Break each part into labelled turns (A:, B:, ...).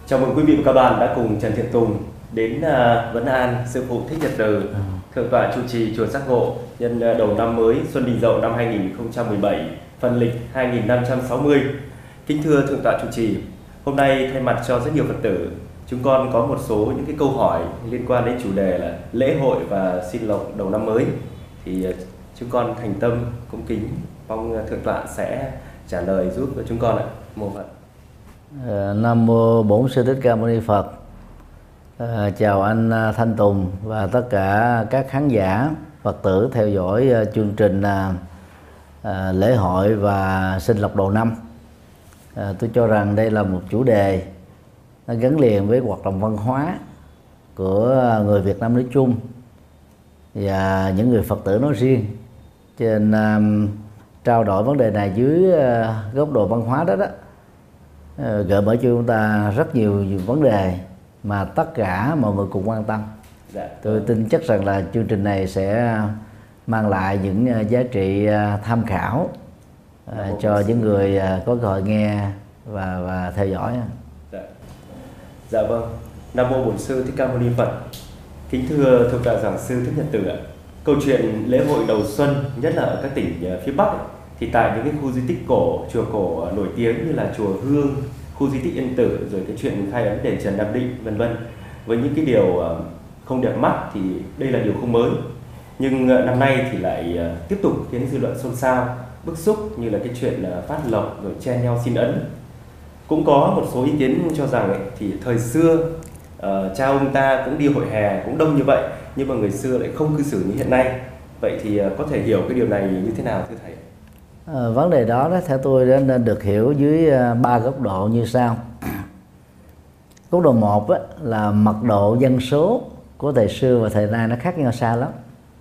A: Chào mừng quý vị và các bạn đã cùng Trần Thiện Tùng đến vấn an sư phụ Thích Nhật Từ, thượng tọa trụ trì chùa Giác Ngộ nhân đầu năm mới Xuân Đinh Dậu năm 2017, phần lịch 2560. Kính thưa thượng tọa trụ trì, hôm nay thay mặt cho rất nhiều Phật tử, chúng con có một số những cái câu hỏi liên quan đến chủ đề là lễ hội và xin lộc đầu năm mới. Thì chúng con thành tâm cũng kính mong thượng tọa sẽ trả lời giúp chúng con ạ. Mô Phật.
B: Nam mô Bổn Sư Thích Ca Mâu Ni Phật. Chào anh Thanh Tùng và tất cả các khán giả Phật tử theo dõi chương trình lễ hội và sinh lộc đầu năm. Tôi cho rằng đây là một chủ đề nó gắn liền với hoạt động văn hóa của người Việt Nam nói chung và những người Phật tử nói riêng. Cho nên trao đổi vấn đề này dưới góc độ văn hóa đó gợi mở cho chúng ta rất nhiều vấn đề mà tất cả mọi người cùng quan tâm. Tôi tin chắc rằng là chương trình này sẽ mang lại những giá trị tham khảo cho những người có cơ hội nghe và theo dõi.
A: Dạ vâng. Nam mô Bổn Sư Thích Ca Mâu Ni Phật. Kính thưa thượng tọa giảng sư Thích Nhật Từ ạ. Câu chuyện lễ hội đầu xuân, nhất là ở các tỉnh phía Bắc thì tại những cái khu di tích cổ, chùa cổ nổi tiếng như là chùa Hương, khu di tích Yên Tử, rồi cái chuyện khai ấn đền Trần Nam Định, vân vân, với những cái điều không đẹp mắt thì đây là điều không mới. Nhưng năm nay thì lại tiếp tục khiến dư luận xôn xao, bức xúc, như là cái chuyện phát lộc rồi chen nhau xin ấn. Cũng có một số ý kiến cho rằng thì thời xưa cha ông ta cũng đi hội hè cũng đông như vậy, nhưng mà người xưa lại không cư xử như hiện nay. Vậy thì có thể hiểu cái điều này như thế nào thưa thầy?
B: Vấn đề đó theo tôi nên được hiểu dưới 3 góc độ như sau. Góc độ 1 là mật độ dân số của thời xưa và thời nay nó khác nhau xa lắm.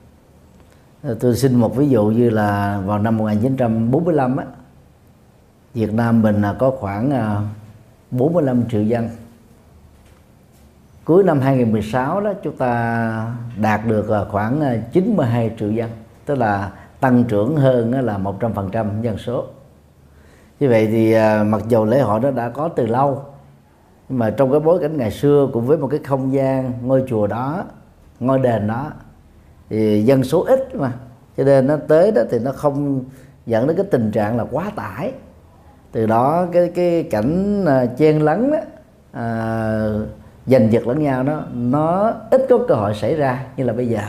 B: Tôi xin một ví dụ như là vào năm 1945 Việt Nam mình có khoảng 45 triệu dân. Cuối năm 2016 chúng ta đạt được khoảng 92 triệu dân, tức là tăng trưởng hơn là 100% dân số. Như vậy thì mặc dù lễ hội đó đã có từ lâu, nhưng mà trong cái bối cảnh ngày xưa cùng với một cái không gian ngôi chùa đó, ngôi đền đó, thì dân số ít mà, cho nên nó tới đó thì nó không dẫn đến cái tình trạng là quá tải. Từ đó cái cảnh chen lấn đó, giành giật lẫn nhau đó, nó ít có cơ hội xảy ra như là bây giờ.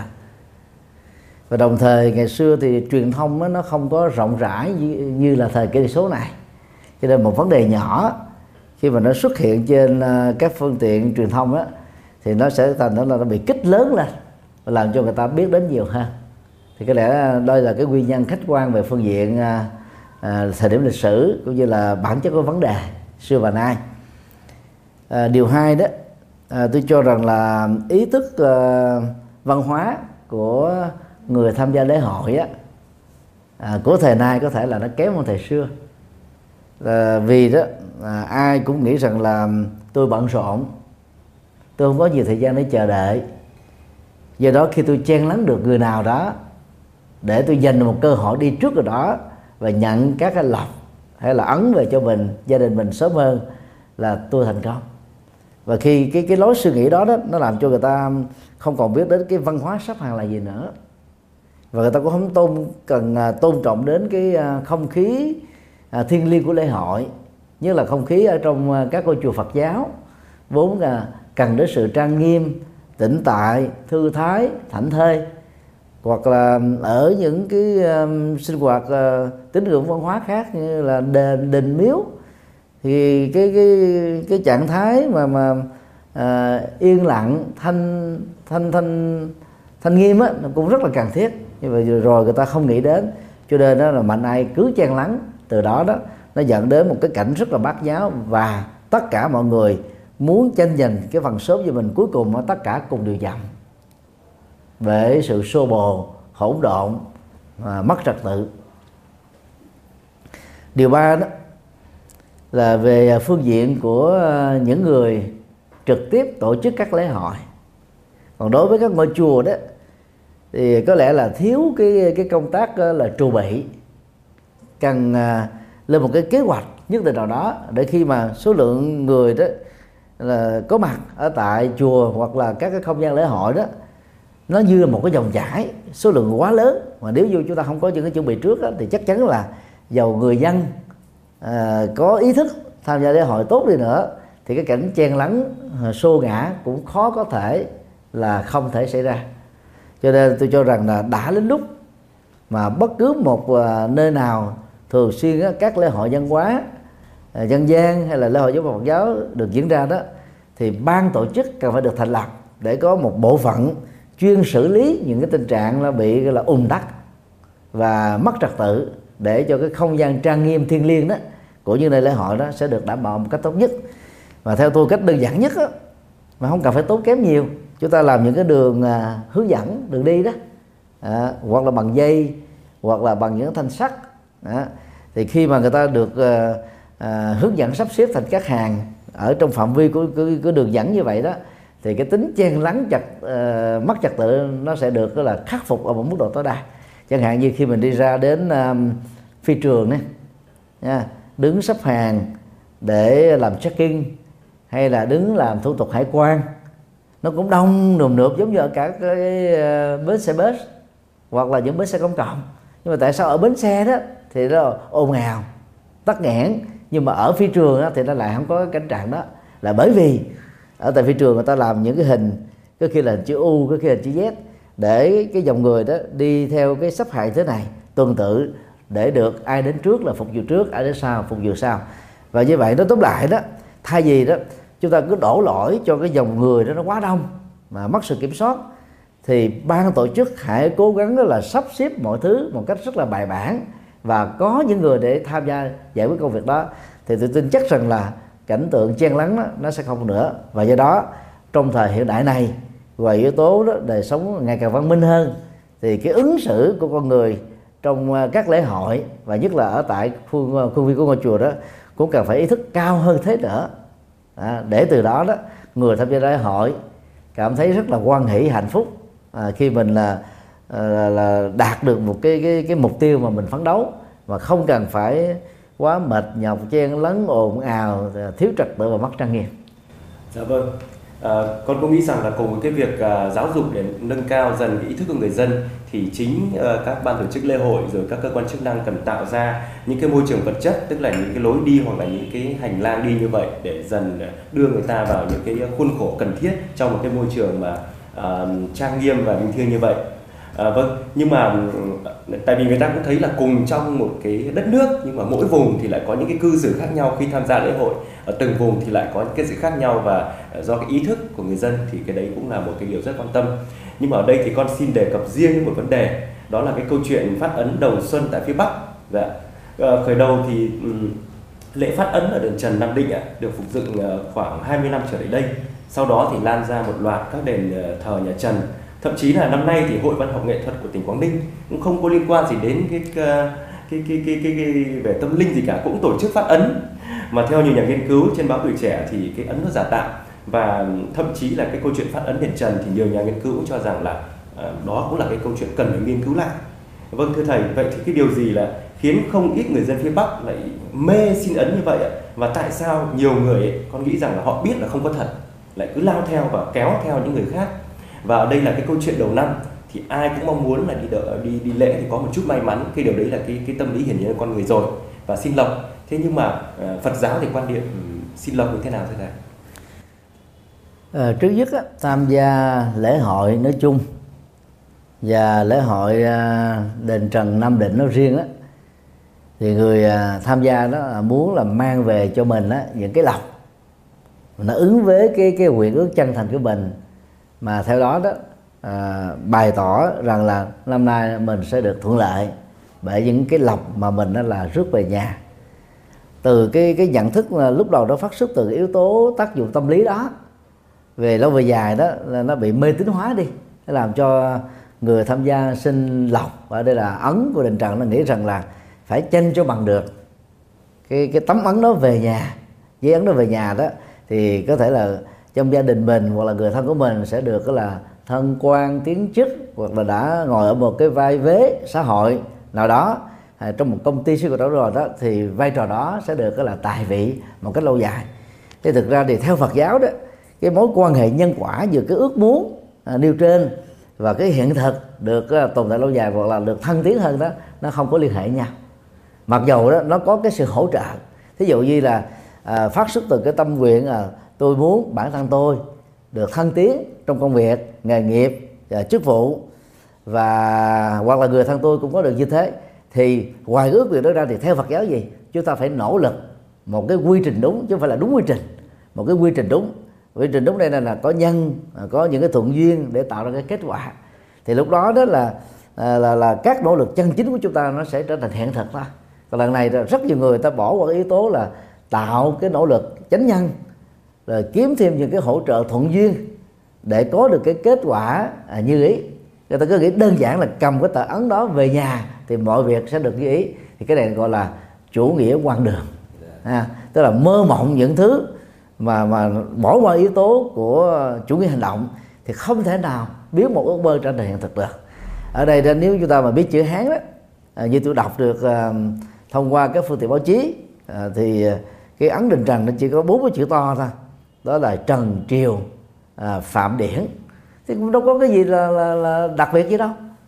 B: Và đồng thời ngày xưa thì truyền thông đó, nó không có rộng rãi như là thời kỹ thuật số này, cho nên một vấn đề nhỏ khi mà nó xuất hiện trên các phương tiện truyền thông đó, thì nó sẽ thành là nó bị kích lớn lên và làm cho người ta biết đến nhiều hơn. Thì có lẽ đây là cái nguyên nhân khách quan về phương diện thời điểm lịch sử cũng như là bản chất của vấn đề xưa và nay. Điều hai đó, tôi cho rằng là ý thức văn hóa của người tham gia lễ hội của thời nay có thể là nó kém hơn thời xưa. Vì đó ai cũng nghĩ rằng là tôi bận rộn, tôi không có nhiều thời gian để chờ đợi, do đó khi tôi chen lấn được người nào đó để tôi dành một cơ hội đi trước rồi đó và nhận các cái lộc hay là ấn về cho mình, gia đình mình sớm hơn, là tôi thành công. Và khi cái lối suy nghĩ đó nó làm cho người ta không còn biết đến cái văn hóa sắp hàng là gì nữa, và người ta cũng không cần tôn trọng đến cái không khí thiêng liêng của lễ hội, nhất là không khí ở trong các ngôi chùa Phật giáo vốn cần đến sự trang nghiêm, tĩnh tại, thư thái, thảnh thơi. Hoặc là ở những cái sinh hoạt tín ngưỡng văn hóa khác như là đền, đình, miếu, thì cái trạng thái mà yên lặng, thanh nghiêm nó cũng rất là cần thiết. Như vậy rồi người ta không nghĩ đến, cho nên đó là mạnh ai cứ chen lấn. Từ đó nó dẫn đến một cái cảnh rất là bát nháo, và tất cả mọi người muốn tranh giành cái phần số cho mình, cuối cùng tất cả cùng đều chậm về sự xô bồ, hỗn độn, mất trật tự. Điều ba đó là về phương diện của những người trực tiếp tổ chức các lễ hội. Còn đối với các ngôi chùa đó thì có lẽ là thiếu cái công tác là trù bị, cần lên một cái kế hoạch nhất định nào đó để khi mà số lượng người đó là có mặt ở tại chùa hoặc là các cái không gian lễ hội đó, nó như là một cái dòng chảy số lượng quá lớn, mà nếu như chúng ta không có những cái chuẩn bị trước đó, thì chắc chắn là dầu người dân có ý thức tham gia lễ hội tốt đi nữa thì cái cảnh chen lấn xô ngã cũng khó có thể là không thể xảy ra. Cho nên tôi cho rằng là đã đến lúc mà bất cứ một nơi nào thường xuyên các lễ hội văn hóa dân gian hay là lễ hội giáo Phật giáo được diễn ra đó, thì ban tổ chức cần phải được thành lập để có một bộ phận chuyên xử lý những cái tình trạng là bị là ùn tắc và mất trật tự, để cho cái không gian trang nghiêm thiêng liêng đó của những nơi lễ hội đó sẽ được đảm bảo một cách tốt nhất. Và theo tôi, cách đơn giản nhất đó, mà không cần phải tốn kém nhiều, chúng ta làm những cái đường hướng dẫn đường đi đó, hoặc là bằng dây hoặc là bằng những thanh sắt. Thì khi mà người ta được hướng dẫn sắp xếp thành các hàng ở trong phạm vi của đường dẫn như vậy đó, thì cái tính chen lấn mất trật tự nó sẽ được là khắc phục ở một mức độ tối đa. Chẳng hạn như khi mình đi ra đến phi trường ấy, đứng xếp hàng để làm check-in hay là đứng làm thủ tục hải quan, nó cũng đông nườm nượp giống như ở cả cái bến xe bus hoặc là những bến xe công cộng. Nhưng mà tại sao ở bến xe đó thì nó ồn ào tắc nghẽn, nhưng mà ở phi trường đó thì nó lại không có cái cảnh trạng đó? Là bởi vì ở tại phi trường người ta làm những cái hình, có khi là hình chữ U, có khi là chữ Z, để cái dòng người đó đi theo cái xếp hạng thế này, tuần tự, để được ai đến trước là phục vụ trước, ai đến sau phục vụ sau. Và như vậy nó tóm lại đó, thay vì đó chúng ta cứ đổ lỗi cho cái dòng người đó nó quá đông mà mất sự kiểm soát, thì ban tổ chức hãy cố gắng đó là sắp xếp mọi thứ một cách rất là bài bản và có những người để tham gia giải quyết công việc đó, thì tôi tin chắc rằng là cảnh tượng chen lấn đó, nó sẽ không nữa. Và do đó trong thời hiện đại này, ngoài yếu tố đó đời sống ngày càng văn minh hơn, thì cái ứng xử của con người trong các lễ hội và nhất là ở tại khuôn viên của ngôi chùa đó cũng cần phải ý thức cao hơn thế nữa, để từ đó đó người tham gia lễ hội cảm thấy rất là hoan hỷ hạnh phúc khi mình là đạt được một cái mục tiêu mà mình phấn đấu, mà không cần phải quá mệt nhọc, chen lấn ồn ào, thiếu trật tự và mất trang nghiêm.
A: Dạ vâng. Con cũng nghĩ rằng là cùng với cái việc giáo dục để nâng cao dần cái ý thức của người dân, thì chính các ban tổ chức lễ hội rồi các cơ quan chức năng cần tạo ra những cái môi trường vật chất, tức là những cái lối đi hoặc là những cái hành lang đi như vậy, để dần đưa người ta vào những cái khuôn khổ cần thiết trong một cái môi trường mà trang nghiêm và bình thiêng như vậy. Vâng, nhưng mà tại vì người ta cũng thấy là cùng trong một cái đất nước, nhưng mà mỗi vùng thì lại có những cái cư xử khác nhau khi tham gia lễ hội, ở từng vùng thì lại có những cái sự khác nhau, và do cái ý thức của người dân thì cái đấy cũng là một cái điều rất quan tâm. Nhưng mà ở đây thì con xin đề cập riêng một vấn đề, đó là cái câu chuyện phát ấn đầu xuân tại phía Bắc. Dạ. Khởi đầu thì lễ phát ấn ở đền Trần Nam Định được phục dựng khoảng 20 năm trở lại đây. Sau đó thì lan ra một loạt các đền thờ nhà Trần. Thậm chí là năm nay thì Hội Văn học Nghệ thuật của tỉnh Quảng Ninh cũng không có liên quan gì đến cái về tâm linh gì cả, cũng tổ chức phát ấn. Mà theo nhiều nhà nghiên cứu trên báo Tuổi Trẻ thì cái ấn nó giả tạo, và thậm chí là cái câu chuyện phát ấn đền Trần thì nhiều nhà nghiên cứu cũng cho rằng là đó cũng là cái câu chuyện cần phải nghiên cứu lại. Vâng, thưa thầy, vậy thì cái điều gì là khiến không ít người dân phía Bắc lại mê xin ấn như vậy ạ? Và tại sao nhiều người con nghĩ rằng là họ biết là không có thật, lại cứ lao theo và kéo theo những người khác? Và ở đây là cái câu chuyện đầu năm thì ai cũng mong muốn là đi lễ thì có một chút may mắn, cái điều đấy là cái tâm lý hiển nhiên của con người rồi, và xin lộc. Thế nhưng mà Phật giáo thì quan điểm xin lộc như thế nào thưa thầy?
B: Trước nhất tham gia lễ hội nói chung và lễ hội đền Trần Nam Định nói riêng thì người tham gia đó muốn là mang về cho mình những cái lộc, nó ứng với cái nguyện ước chân thành của mình, mà theo đó bày tỏ rằng là năm nay mình sẽ được thuận lợi bởi những cái lộc mà mình là rước về nhà. Từ cái nhận thức lúc đầu đó phát xuất từ cái yếu tố tác dụng tâm lý đó, về lâu về dài đó là nó bị mê tín hóa đi, nó làm cho người tham gia xin lộc, ở đây là ấn của đền Trần, nó nghĩ rằng là phải tranh cho bằng được cái tấm ấn đó về nhà, giấy ấn đó về nhà đó, thì có thể là trong gia đình mình hoặc là người thân của mình sẽ được là thân quan tiến chức, hoặc là đã ngồi ở một cái vai vế xã hội nào đó trong một công ty siêu cổ đó rồi đó, thì vai trò đó sẽ được là tài vị một cách lâu dài. Thì thực ra thì theo Phật giáo đó, cái mối quan hệ nhân quả giữa cái ước muốn nêu trên và cái hiện thực được tồn tại lâu dài hoặc là được thăng tiến hơn đó, nó không có liên hệ nhau. Mặc dầu đó nó có cái sự hỗ trợ. Thí dụ như là phát xuất từ cái tâm nguyện tôi muốn bản thân tôi được thăng tiến trong công việc, nghề nghiệp, chức vụ, và hoặc là người thân tôi cũng có được như thế, thì ngoài ước nguyện đó ra thì theo Phật giáo gì, chúng ta phải nỗ lực một cái quy trình đúng, chứ không phải là đúng quy trình, một cái quy trình đúng. Quy trình đúng đây là có nhân, có những cái thuận duyên để tạo ra cái kết quả. Thì lúc đó đó là các nỗ lực chân chính của chúng ta nó sẽ trở thành hiện thực thôi. Còn lần này rất nhiều người ta bỏ qua cái yếu tố là tạo cái nỗ lực chánh nhân, rồi kiếm thêm những cái hỗ trợ thuận duyên để có được cái kết quả như ý. Người ta cứ nghĩ đơn giản là cầm cái tờ ấn đó về nhà thì mọi việc sẽ được như ý. Thì cái này gọi là chủ nghĩa quan đường, tức là mơ mộng những thứ mà bỏ qua yếu tố của chủ nghĩa hành động thì không thể nào biến một ước mơ trở thành hiện thực được. Ở đây nếu chúng ta mà biết chữ Hán đó, như tôi đọc được thông qua các phương tiện báo chí, thì cái ấn Đình Trần nó chỉ có 4 cái chữ to thôi, đó là Trần Triều Phạm Điển, thì cũng đâu có cái gì là đặc biệt gì đâu.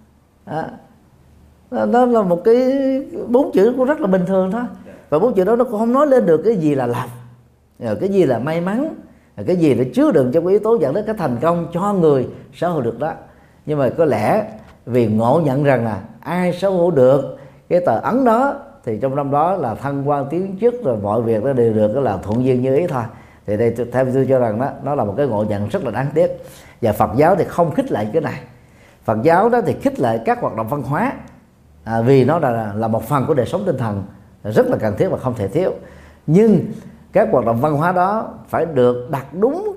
B: Nó là một cái 4 chữ cũng rất là bình thường thôi, và 4 chữ đó nó cũng không nói lên được cái gì là lộc, cái gì là may mắn, cái gì để chứa đựng trong cái yếu tố dẫn đến cái thành công cho người sở hữu được đó. Nhưng mà có lẽ vì ngộ nhận rằng là ai sở hữu được cái tờ ấn đó thì trong năm đó là thăng quan tiến chức, rồi mọi việc nó đều được là thuận duyên như ý thôi. Thì đây theo tôi cho rằng đó, nó là một cái ngộ nhận rất là đáng tiếc. Và Phật giáo thì không khích lệ cái này. Phật giáo đó thì khích lệ các hoạt động văn hóa, vì nó là một phần của đời sống tinh thần rất là cần thiết và không thể thiếu. Nhưng các hoạt động văn hóa đó phải được đặt đúng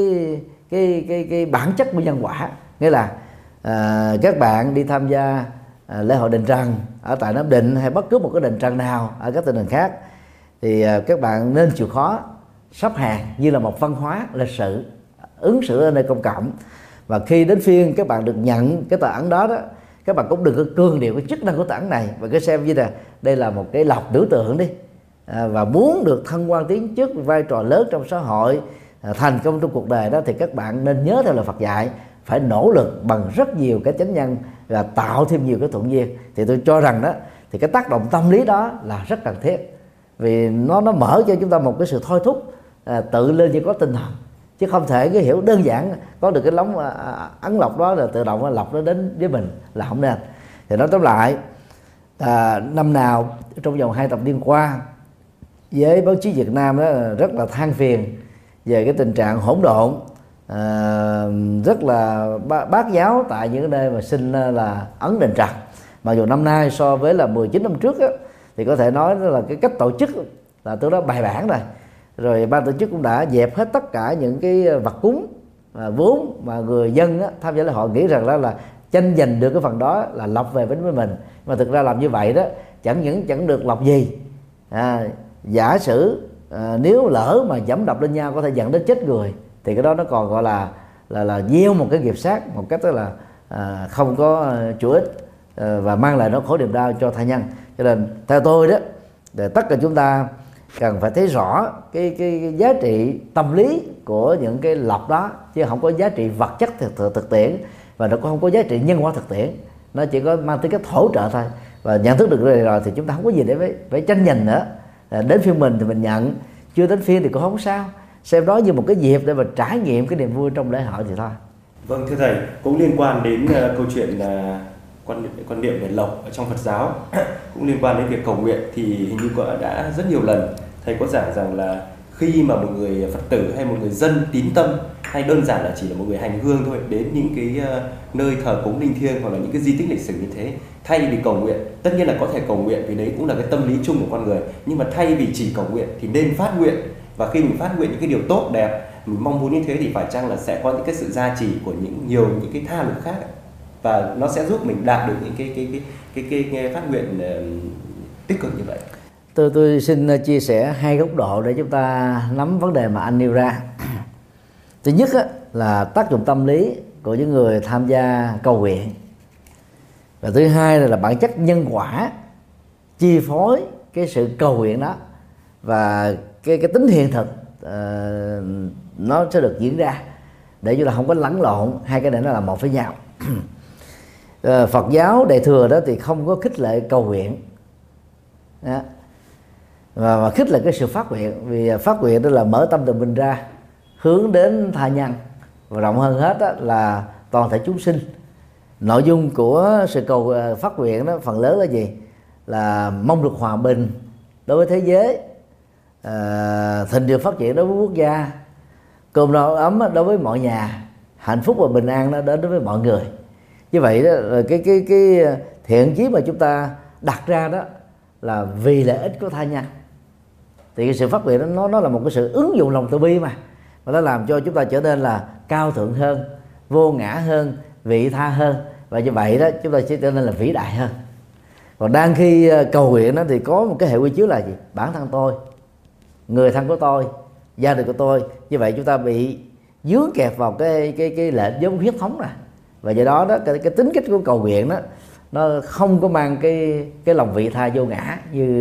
B: cái bản chất của nhân quả. Nghĩa là các bạn đi tham gia lễ hội đền Trần ở tại Nam Định hay bất cứ một cái đền Trần nào ở các tỉnh thành khác, thì các bạn nên chịu khó sắp hàng như là một văn hóa lịch sự, ứng xử ở nơi công cộng. Và khi đến phiên các bạn được nhận cái tờ ấn đó, các bạn cũng đừng có cương điệu cái chức năng của tờ ấn này, và cứ xem như là đây là một cái lộc biểu tượng đi, và muốn được thăng quan tiến chức, vai trò lớn trong xã hội, thành công trong cuộc đời đó, thì các bạn nên nhớ theo lời Phật dạy, phải nỗ lực bằng rất nhiều cái chánh nhân và tạo thêm nhiều cái thuận duyên. Thì tôi cho rằng đó thì cái tác động tâm lý đó là rất cần thiết, vì nó mở cho chúng ta một cái sự thôi thúc tự lên như có tinh thần, chứ không thể cái hiểu đơn giản có được cái lóng ấn lọc đó là tự động lọc nó đến với mình là không nên. Thì nói tóm lại, năm nào trong vòng 2 thập niên qua, với báo chí Việt Nam đó rất là than phiền về cái tình trạng hỗn độn, rất là bát giáo tại những nơi mà xin là ấn đền Trần. Mặc dù năm nay so với là 19 năm trước á, thì có thể nói là cái cách tổ chức là tương đối bài bản rồi ban tổ chức cũng đã dẹp hết tất cả những cái vật cúng vốn mà người dân tham gia lễ hội nghĩ rằng đó là tranh giành được cái phần đó là lộc về với mình. Mà thực ra làm như vậy đó chẳng được lộc gì. Giả sử nếu lỡ mà dẫm đập lên nhau có thể dẫn đến chết người, thì cái đó nó còn gọi là gieo một cái nghiệp sát một cách tức là không có chủ ích, và mang lại nỗi khổ niềm đau cho tha nhân. Cho nên theo tôi đó, để tất cả chúng ta cần phải thấy rõ cái giá trị tâm lý của những cái lộc đó, chứ không có giá trị vật chất thực tiễn, và nó cũng không có giá trị nhân quả thực tiễn. Nó chỉ có mang tính cách hỗ trợ thôi. Và nhận thức được rồi thì chúng ta không có gì để phải tranh giành nữa. Đến phiên mình thì mình nhận, chưa đến phiên thì cũng không sao, xem đó như một cái dịp để mà trải nghiệm cái niềm vui trong lễ hội thì thôi.
A: Vâng, thưa thầy, cũng liên quan đến câu chuyện quan niệm về lộc ở trong Phật giáo, cũng liên quan đến việc cầu nguyện, thì hình như đã rất nhiều lần thầy có giảng rằng là khi mà một người Phật tử hay một người dân tín tâm, hay đơn giản là chỉ là một người hành hương thôi, đến những cái nơi thờ cúng linh thiêng hoặc là những cái di tích lịch sử như thế, thay vì cầu nguyện, tất nhiên là có thể cầu nguyện vì đấy cũng là cái tâm lý chung của con người, nhưng mà thay vì chỉ cầu nguyện thì nên phát nguyện. Và khi mình phát nguyện những cái điều tốt đẹp, mình mong muốn như thế, thì phải chăng là sẽ có những cái sự gia trì của những cái tha lực khác, và nó sẽ giúp mình đạt được những cái phát nguyện tích cực như vậy.
B: Tôi xin chia sẻ 2 góc độ để chúng ta nắm vấn đề mà anh nêu ra. Thứ nhất là tác dụng tâm lý của những người tham gia cầu nguyện, và thứ hai là bản chất nhân quả chi phối cái sự cầu nguyện đó, và cái tính hiện thực nó sẽ được diễn ra, để chúng ta không có lẫn lộn hai cái này nó là một với nhau. Phật giáo Đại thừa đó thì không có khích lệ cầu nguyện đó, mà khích lệ cái sự phát nguyện. Vì phát nguyện đó là mở tâm từ mình ra hướng đến tha nhân, và rộng hơn hết đó là toàn thể chúng sinh. Nội dung của sự cầu phát nguyện đó phần lớn là gì? Là mong được hòa bình đối với thế giới, thịnh vượng phát triển đối với quốc gia, cơm no ấm đối với mọi nhà, hạnh phúc và bình an nó đến đối với mọi người. Như vậy đó, cái thiện chí mà chúng ta đặt ra đó là vì lợi ích của tha nhân. Thì cái sự phát nguyện đó nó là một cái sự ứng dụng lòng từ bi mà nó làm cho chúng ta trở nên là cao thượng hơn, vô ngã hơn, vị tha hơn, và như vậy đó chúng ta sẽ trở nên là vĩ đại hơn. Còn đang khi cầu nguyện đó thì có một cái hệ quy chiếu là gì? Bản thân tôi, người thân của tôi, gia đình của tôi. Như vậy chúng ta bị dướng kẹp vào cái lệnh giống huyết thống này, và do đó cái tính cách của cầu nguyện đó nó không có mang cái lòng vị tha vô ngã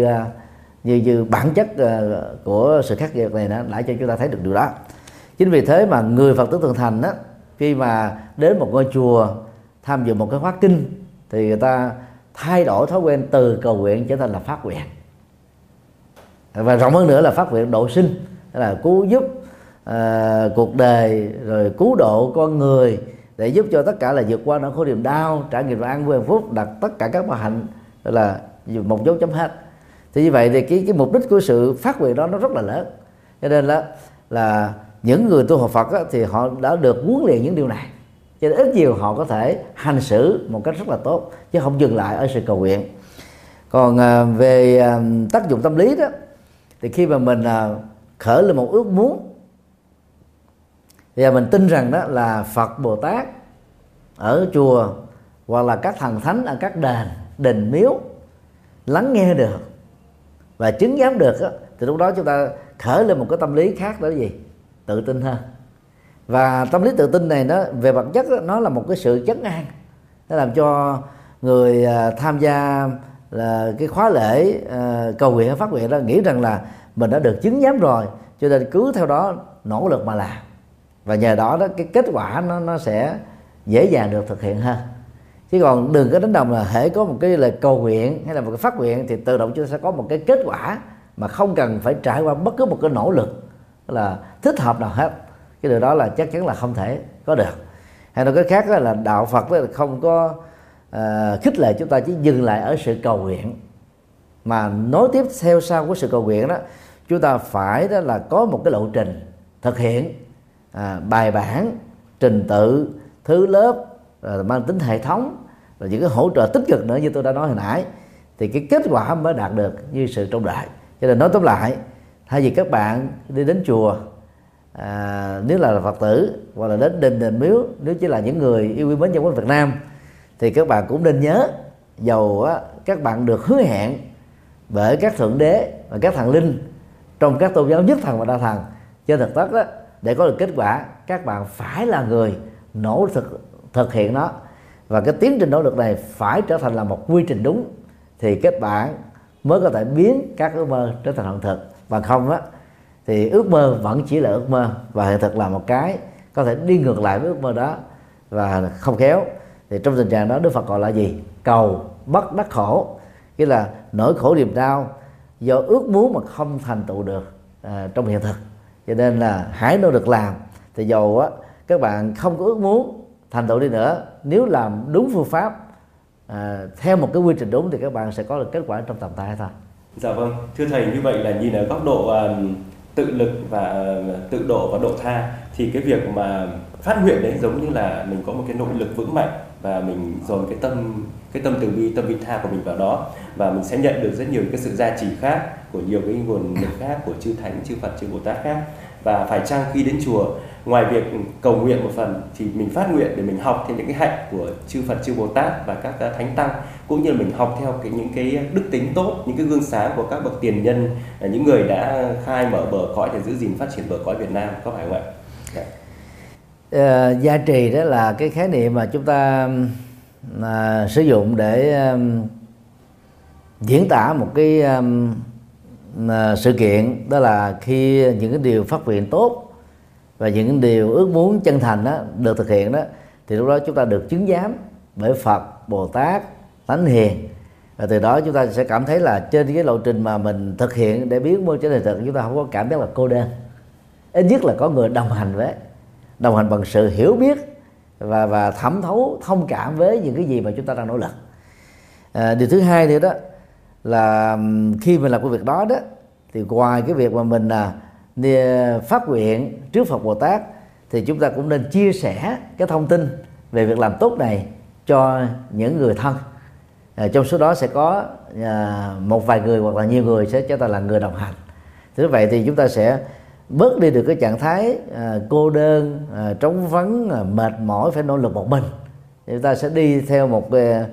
B: như bản chất của sự khác biệt này nó lại cho chúng ta thấy được điều đó. Chính vì thế mà người Phật tử Thượng Thành đó, khi mà đến một ngôi chùa tham dự một cái khóa kinh thì người ta thay đổi thói quen từ cầu nguyện trở thành là phát nguyện, và rộng hơn nữa là phát nguyện độ sinh, là cứu giúp cuộc đời, rồi cứu độ con người, để giúp cho tất cả là vượt qua nỗi khổ niềm đau, trải nghiệm an vui hạnh phúc, đặt tất cả các mặt hạnh là một dấu chấm hết. Thì như vậy thì cái mục đích của sự phát nguyện đó nó rất là lớn. Cho nên là những người tu học Phật á, thì họ đã được huấn luyện những điều này, cho nên ít nhiều họ có thể hành xử một cách rất là tốt, chứ không dừng lại ở sự cầu nguyện. Còn về tác dụng tâm lý đó, thì khi mà mình khởi lên một ước muốn, thì mình tin rằng đó là Phật Bồ Tát ở chùa hoặc là các thần thánh ở các đền miếu lắng nghe được và chứng giám được đó, thì lúc đó chúng ta khởi lên một cái tâm lý khác, đó là gì? Tự tin hơn. Và tâm lý tự tin này nó về bản chất đó, nó là một cái sự trấn an, nó làm cho người tham gia là cái khóa lễ cầu nguyện hay phát nguyện đó nghĩ rằng là mình đã được chứng giám rồi, cho nên cứ theo đó nỗ lực mà làm, và nhờ đó cái kết quả nó sẽ dễ dàng được thực hiện hơn. Chứ còn đừng có đánh đồng là hễ có một cái lời cầu nguyện hay là một cái phát nguyện thì tự động chúng ta sẽ có một cái kết quả mà không cần phải trải qua bất cứ một cái nỗ lực là thích hợp nào hết. Cái điều đó là chắc chắn là không thể có được. Hay nói cái khác là đạo Phật là không có khích lệ chúng ta chỉ dừng lại ở sự cầu nguyện, mà nối tiếp theo sau của sự cầu nguyện đó, chúng ta phải đó là có một cái lộ trình thực hiện bài bản, trình tự, thứ lớp, mang tính hệ thống, và những cái hỗ trợ tích cực nữa như tôi đã nói hồi nãy, thì cái kết quả mới đạt được như sự trông đợi. Cho nên nói tóm lại, thay vì các bạn đi đến chùa nếu là Phật tử, hoặc là đến đền miếu nếu chỉ là những người yêu quý mến giáo của Việt Nam, thì các bạn cũng nên nhớ, dầu các bạn được hứa hẹn bởi các thượng đế và các thần linh trong các tôn giáo nhất thần và đa thần, trên thực tế đó, để có được kết quả, các bạn phải là người nỗ lực thực hiện nó, và cái tiến trình nỗ lực này phải trở thành là một quy trình đúng, thì các bạn mới có thể biến các ước mơ trở thành hiện thực. Bằng không á thì ước mơ vẫn chỉ là ước mơ, và hiện thực là một cái có thể đi ngược lại với ước mơ đó, và không khéo thì trong tình trạng đó Đức Phật gọi là gì? Cầu bất đắc khổ, nghĩa là nỗi khổ niềm đau do ước muốn mà không thành tựu được trong hiện thực. Cho nên là hãy nỗ lực làm, thì dầu các bạn không có ước muốn thành tựu đi nữa, nếu làm đúng phương pháp theo một cái quy trình đúng, thì các bạn sẽ có được kết quả trong tầm tay thôi.
A: Dạ vâng, thưa thầy, như vậy là nhìn ở góc độ tự lực và tự độ và độ tha, thì cái việc mà phát nguyện đấy giống như là mình có một cái nội lực vững mạnh, và mình dồn cái tâm từ bi, tâm vị tha của mình vào đó, và mình sẽ nhận được rất nhiều cái sự gia trì khác của nhiều cái nguồn lực khác của chư Thánh, chư Phật, chư Bồ Tát khác. Và phải chăng khi đến chùa, ngoài việc cầu nguyện một phần thì mình phát nguyện để mình học thêm những cái hạnh của chư Phật, chư Bồ Tát và các thánh tăng, cũng như là mình học theo những cái đức tính tốt, những cái gương sáng của các bậc tiền nhân, những người đã khai mở bờ cõi để giữ gìn phát triển bờ cõi Việt Nam, có phải không ạ?
B: Gia trì đó là cái khái niệm mà chúng ta sử dụng để diễn tả một cái sự kiện, đó là khi những cái điều phát nguyện tốt và những điều ước muốn chân thành đó được thực hiện đó, thì lúc đó chúng ta được chứng giám bởi Phật, Bồ Tát, Thánh Hiền, và từ đó chúng ta sẽ cảm thấy là trên cái lộ trình mà mình thực hiện để biến mơ trở thành thực, chúng ta không có cảm giác là cô đơn, ít nhất là có người đồng hành với, đồng hành bằng sự hiểu biết và thẩm thấu thông cảm với những cái gì mà chúng ta đang nỗ lực. Điều thứ hai nữa đó là khi mình làm cái việc đó đó, thì ngoài cái việc mà mình phát nguyện trước Phật Bồ Tát, thì chúng ta cũng nên chia sẻ cái thông tin về việc làm tốt này cho những người thân. Trong số đó sẽ có một vài người hoặc là nhiều người sẽ trở thành là người đồng hành. Thế vậy thì chúng ta sẽ bớt đi được cái trạng thái cô đơn, trống vắng, mệt mỏi, phải nỗ lực một mình. Thì chúng ta sẽ đi theo một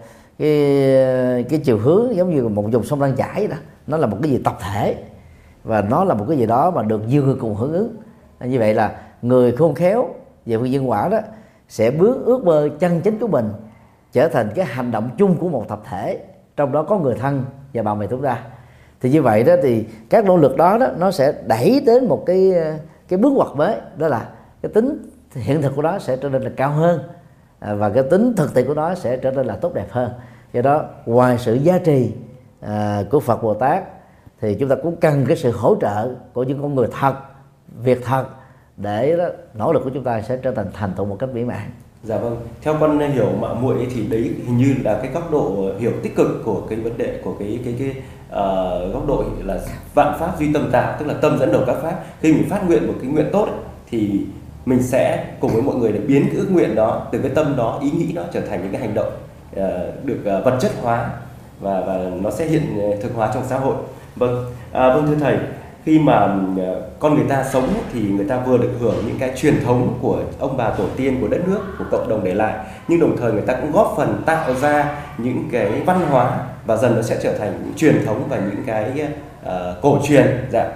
B: cái chiều hướng giống như một dòng sông đang chảy đó. Nó là một cái gì tập thể, và nó là một cái gì đó mà được nhiều người cùng hưởng ứng. Như vậy là người khôn khéo về phương nhân quả đó sẽ bước ước mơ chân chính của mình trở thành cái hành động chung của một tập thể, trong đó có người thân và bạn bè chúng ta. Thì như vậy đó thì các nỗ lực đó nó sẽ đẩy đến một cái bước ngoặt mới, đó là cái tính hiện thực của nó sẽ trở nên là cao hơn, và cái tính thực tiễn của nó sẽ trở nên là tốt đẹp hơn. Do đó ngoài sự giá trị của Phật Bồ Tát, thì chúng ta cũng cần cái sự hỗ trợ của những con người thật, việc thật, để đó, nỗ lực của chúng ta sẽ trở thành thành tựu một cách mỹ mãn.
A: Dạ vâng, theo con hiểu mạng muội thì đấy hình như là cái góc độ hiểu tích cực của cái vấn đề, của cái góc độ là vạn pháp duy tâm tạo, tức là tâm dẫn đầu các pháp. Khi mình phát nguyện một cái nguyện tốt ấy, thì mình sẽ cùng với mọi người để biến cái ước nguyện đó, từ cái tâm đó, ý nghĩ đó trở thành những cái hành động được vật chất hóa, và nó sẽ hiện thực hóa trong xã hội. Vâng, vâng thưa thầy, khi mà con người ta sống thì người ta vừa được hưởng những cái truyền thống của ông bà tổ tiên, của đất nước, của cộng đồng để lại, nhưng đồng thời người ta cũng góp phần tạo ra những cái văn hóa, và dần nó sẽ trở thành những truyền thống và những cái cổ truyền. Dạ.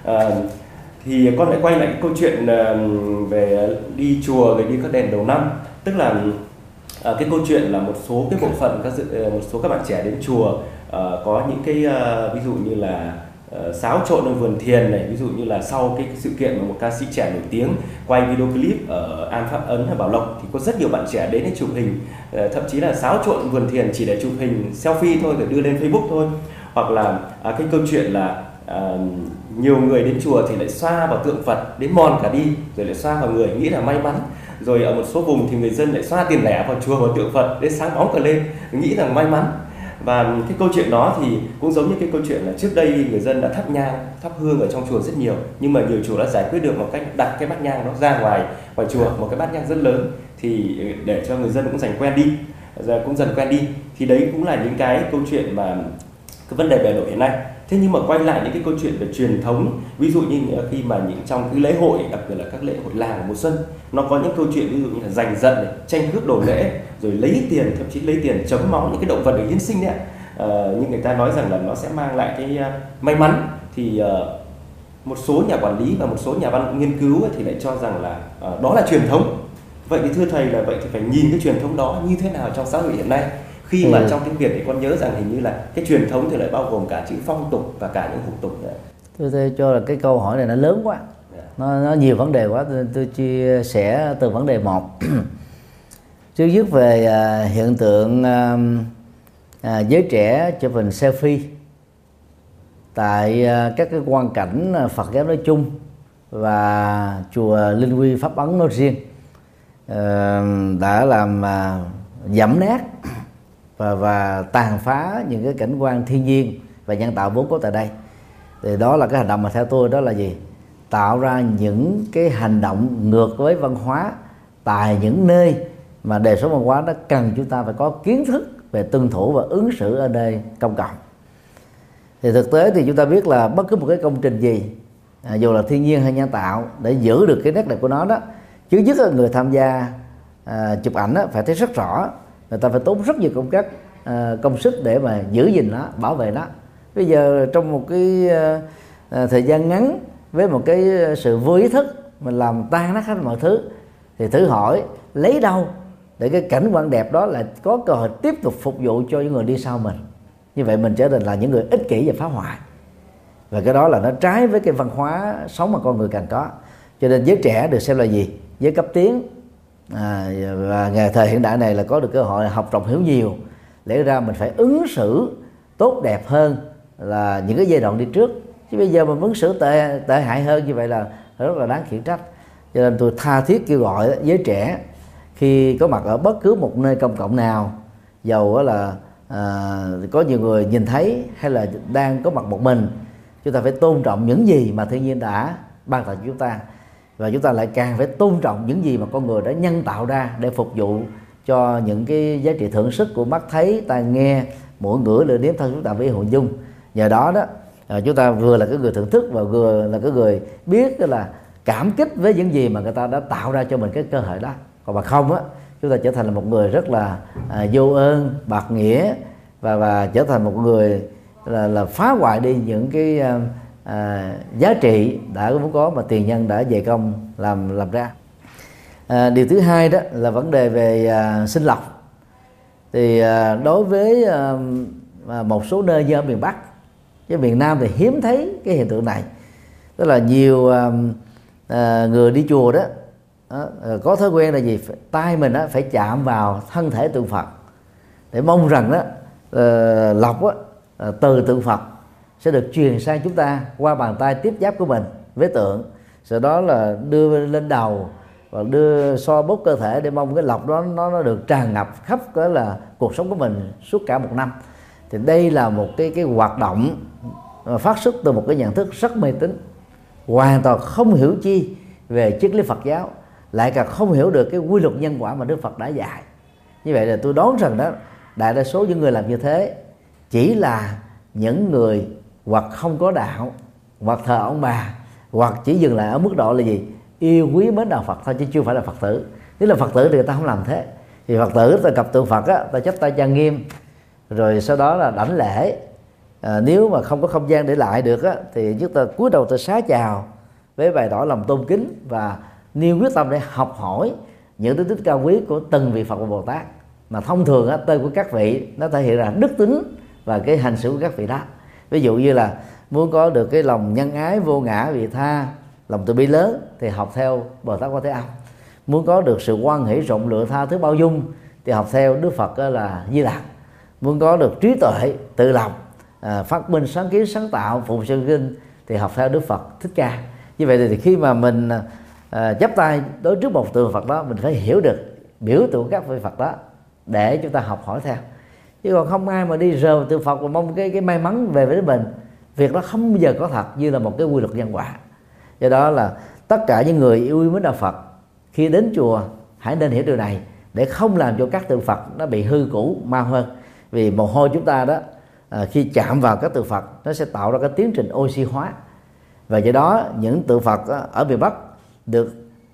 A: Thì con lại quay lại cái câu chuyện về đi chùa, về đi các đền đầu năm, tức là cái câu chuyện là một số cái bộ phận một số các bạn trẻ đến chùa có những cái ví dụ như là xáo trộn ở vườn thiền này, ví dụ như là sau cái sự kiện mà một ca sĩ trẻ nổi tiếng quay video clip ở An Pháp Ấn hay Bảo Lộc, thì có rất nhiều bạn trẻ đến để chụp hình, thậm chí là xáo trộn vườn thiền chỉ để chụp hình selfie thôi, để đưa lên Facebook thôi. Hoặc là cái câu chuyện là nhiều người đến chùa thì lại xoa vào tượng Phật đến mòn cả đi, rồi lại xoa vào người nghĩ là may mắn. Rồi ở một số vùng thì người dân lại xoa tiền lẻ vào chùa, vào tượng Phật để sáng bóng cả lên, nghĩ rằng may mắn. Và cái câu chuyện đó thì cũng giống như cái câu chuyện là trước đây người dân đã thắp nhang, thắp hương ở trong chùa rất nhiều, nhưng mà nhiều chùa đã giải quyết được một cách đặt cái bát nhang nó ra ngoài chùa, một cái bát nhang rất lớn, thì để cho người dân cũng dần quen đi. Thì đấy cũng là những cái câu chuyện mà cái vấn đề bề nổi hiện nay. Thế nhưng mà quay lại những cái câu chuyện về truyền thống, ví dụ như khi mà trong cái lễ hội, đặc biệt là các lễ hội làng mùa xuân, nó có những câu chuyện ví dụ như là giành giận này, tranh cướp đồ lễ, rồi lấy tiền, thậm chí lấy tiền chấm máu những cái động vật được hiến sinh đấy. Nhưng người ta nói rằng là nó sẽ mang lại cái may mắn. Thì một số nhà quản lý và một số nhà văn nghiên cứu thì lại cho rằng là đó là truyền thống. Vậy thì thưa thầy, là vậy thì phải nhìn cái truyền thống đó như thế nào trong xã hội hiện nay? Khi mà trong tiếng Việt thì con nhớ rằng hình như là cái truyền thống thì lại bao gồm cả chữ phong tục và cả những hủ tục nữa.
B: Tôi cho là cái câu hỏi này nó lớn quá, nó nhiều vấn đề quá. Tôi chia sẻ từ vấn đề một. Trước nhất về hiện tượng giới trẻ chụp hình selfie tại các cái quan cảnh Phật giáo nói chung và chùa Linh Quy Pháp Ấn nói riêng đã làm dẫm nát và tàn phá những cái cảnh quan thiên nhiên và nhân tạo vốn có tại đây. Thì đó là cái hành động mà theo tôi đó là gì? Tạo ra những cái hành động ngược với văn hóa tại những nơi mà đời sống văn hóa nó cần chúng ta phải có kiến thức về tuân thủ và ứng xử ở nơi công cộng. Thì thực tế thì chúng ta biết là bất cứ một cái công trình gì, dù là thiên nhiên hay nhân tạo, để giữ được cái nét đẹp của nó đó, trước nhất là người tham gia chụp ảnh đó, phải thấy rất rõ, người ta phải tốn rất nhiều công sức để mà giữ gìn nó, bảo vệ nó. Bây giờ trong một cái thời gian ngắn, với một cái sự vô ý thức mình làm tan nát hết mọi thứ, thì thử hỏi lấy đâu để cái cảnh quan đẹp đó là có cơ hội tiếp tục phục vụ cho những người đi sau mình. Như vậy mình trở thành là những người ích kỷ và phá hoại. và cái đó là nó trái với cái văn hóa sống mà con người cần có. Cho nên giới trẻ được xem là gì? Giới cấp tiến. Và ngày thời hiện đại này là có được cơ hội học rộng hiểu nhiều, lẽ ra mình phải ứng xử tốt đẹp hơn là những cái giai đoạn đi trước. Chứ bây giờ mình ứng xử tệ hại hơn như vậy là rất là đáng khiển trách. Cho nên tôi tha thiết kêu gọi giới trẻ khi có mặt ở bất cứ một nơi công cộng nào, dầu là có nhiều người nhìn thấy hay là đang có mặt một mình, chúng ta phải tôn trọng những gì mà thiên nhiên đã ban tặng chúng ta, và chúng ta lại càng phải tôn trọng những gì mà con người đã nhân tạo ra để phục vụ cho những cái giá trị thưởng sức của mắt thấy, tai nghe, mũi ngửi, lưỡi nếm, thân chúng ta với hồn dung. Nhờ đó chúng ta vừa là cái người thưởng thức và vừa là cái người biết là cảm kích với những gì mà người ta đã tạo ra cho mình cái cơ hội đó. Còn mà không chúng ta trở thành là một người rất là vô ơn, bạc nghĩa, và trở thành một người là phá hoại đi những cái giá trị đã vốn có mà tiền nhân đã dày công làm ra. Điều thứ hai đó là vấn đề về sinh lọc. Thì đối với một số nơi như ở miền Bắc, chứ miền Nam thì hiếm thấy cái hiện tượng này. Tức là nhiều người đi chùa đó có thói quen là gì? Tay mình phải chạm vào thân thể tượng Phật để mong rằng lọc từ tượng Phật sẽ được truyền sang chúng ta qua bàn tay tiếp giáp của mình với tượng, sau đó là đưa lên đầu và đưa xoa bóp cơ thể để mong cái lọc đó nó được tràn ngập khắp cái là cuộc sống của mình suốt cả một năm. Thì đây là một cái hoạt động phát xuất từ một cái nhận thức rất mê tín, hoàn toàn không hiểu chi về triết lý Phật giáo, lại càng không hiểu được cái quy luật nhân quả mà Đức Phật đã dạy. Như vậy là tôi đoán rằng đó, đại đa số những người làm như thế chỉ là những người hoặc không có đạo, hoặc thờ ông bà, hoặc chỉ dừng lại ở mức độ là gì? Yêu quý mến đạo Phật thôi, chứ chưa phải là Phật tử. Nếu là Phật tử thì người ta không làm thế. Thì Phật tử ta gặp tượng Phật ta chắp tay trang nghiêm, rồi sau đó là đảnh lễ. Nếu mà không có không gian để lại được thì chúng ta cúi đầu ta xá chào với bày tỏ lòng tôn kính và nêu quyết tâm để học hỏi những đức tính cao quý của từng vị Phật và Bồ Tát. Mà thông thường tên của các vị nó thể hiện ra đức tính và cái hành xử của các vị đó. Ví dụ như là muốn có được cái lòng nhân ái, vô ngã, vị tha, lòng từ bi lớn thì học theo Bồ Tát Quan Thế Âm. Muốn có được sự hoan hỷ, rộng lượng, tha thứ, bao dung thì học theo Đức Phật là Di Lặc. Muốn có được trí tuệ, tự lập, phát minh, sáng kiến, sáng tạo, phụng sự kinh thì học theo Đức Phật Thích Ca. Như vậy thì khi mà mình chắp tay đối trước một tượng Phật đó, mình phải hiểu được biểu tượng các vị Phật đó để chúng ta học hỏi theo. Chứ còn không ai mà đi rờ tượng Phật và mong cái may mắn về với mình. Việc đó không bao giờ có thật, như là một cái quy luật nhân quả. Do đó là tất cả những người yêu quý mến đạo Phật khi đến chùa hãy nên hiểu điều này, để không làm cho các tượng Phật nó bị hư cũ, mau hơn. Vì mồ hôi chúng ta đó khi chạm vào các tượng Phật nó sẽ tạo ra cái tiến trình oxy hóa, và do đó những tượng Phật ở miền Bắc được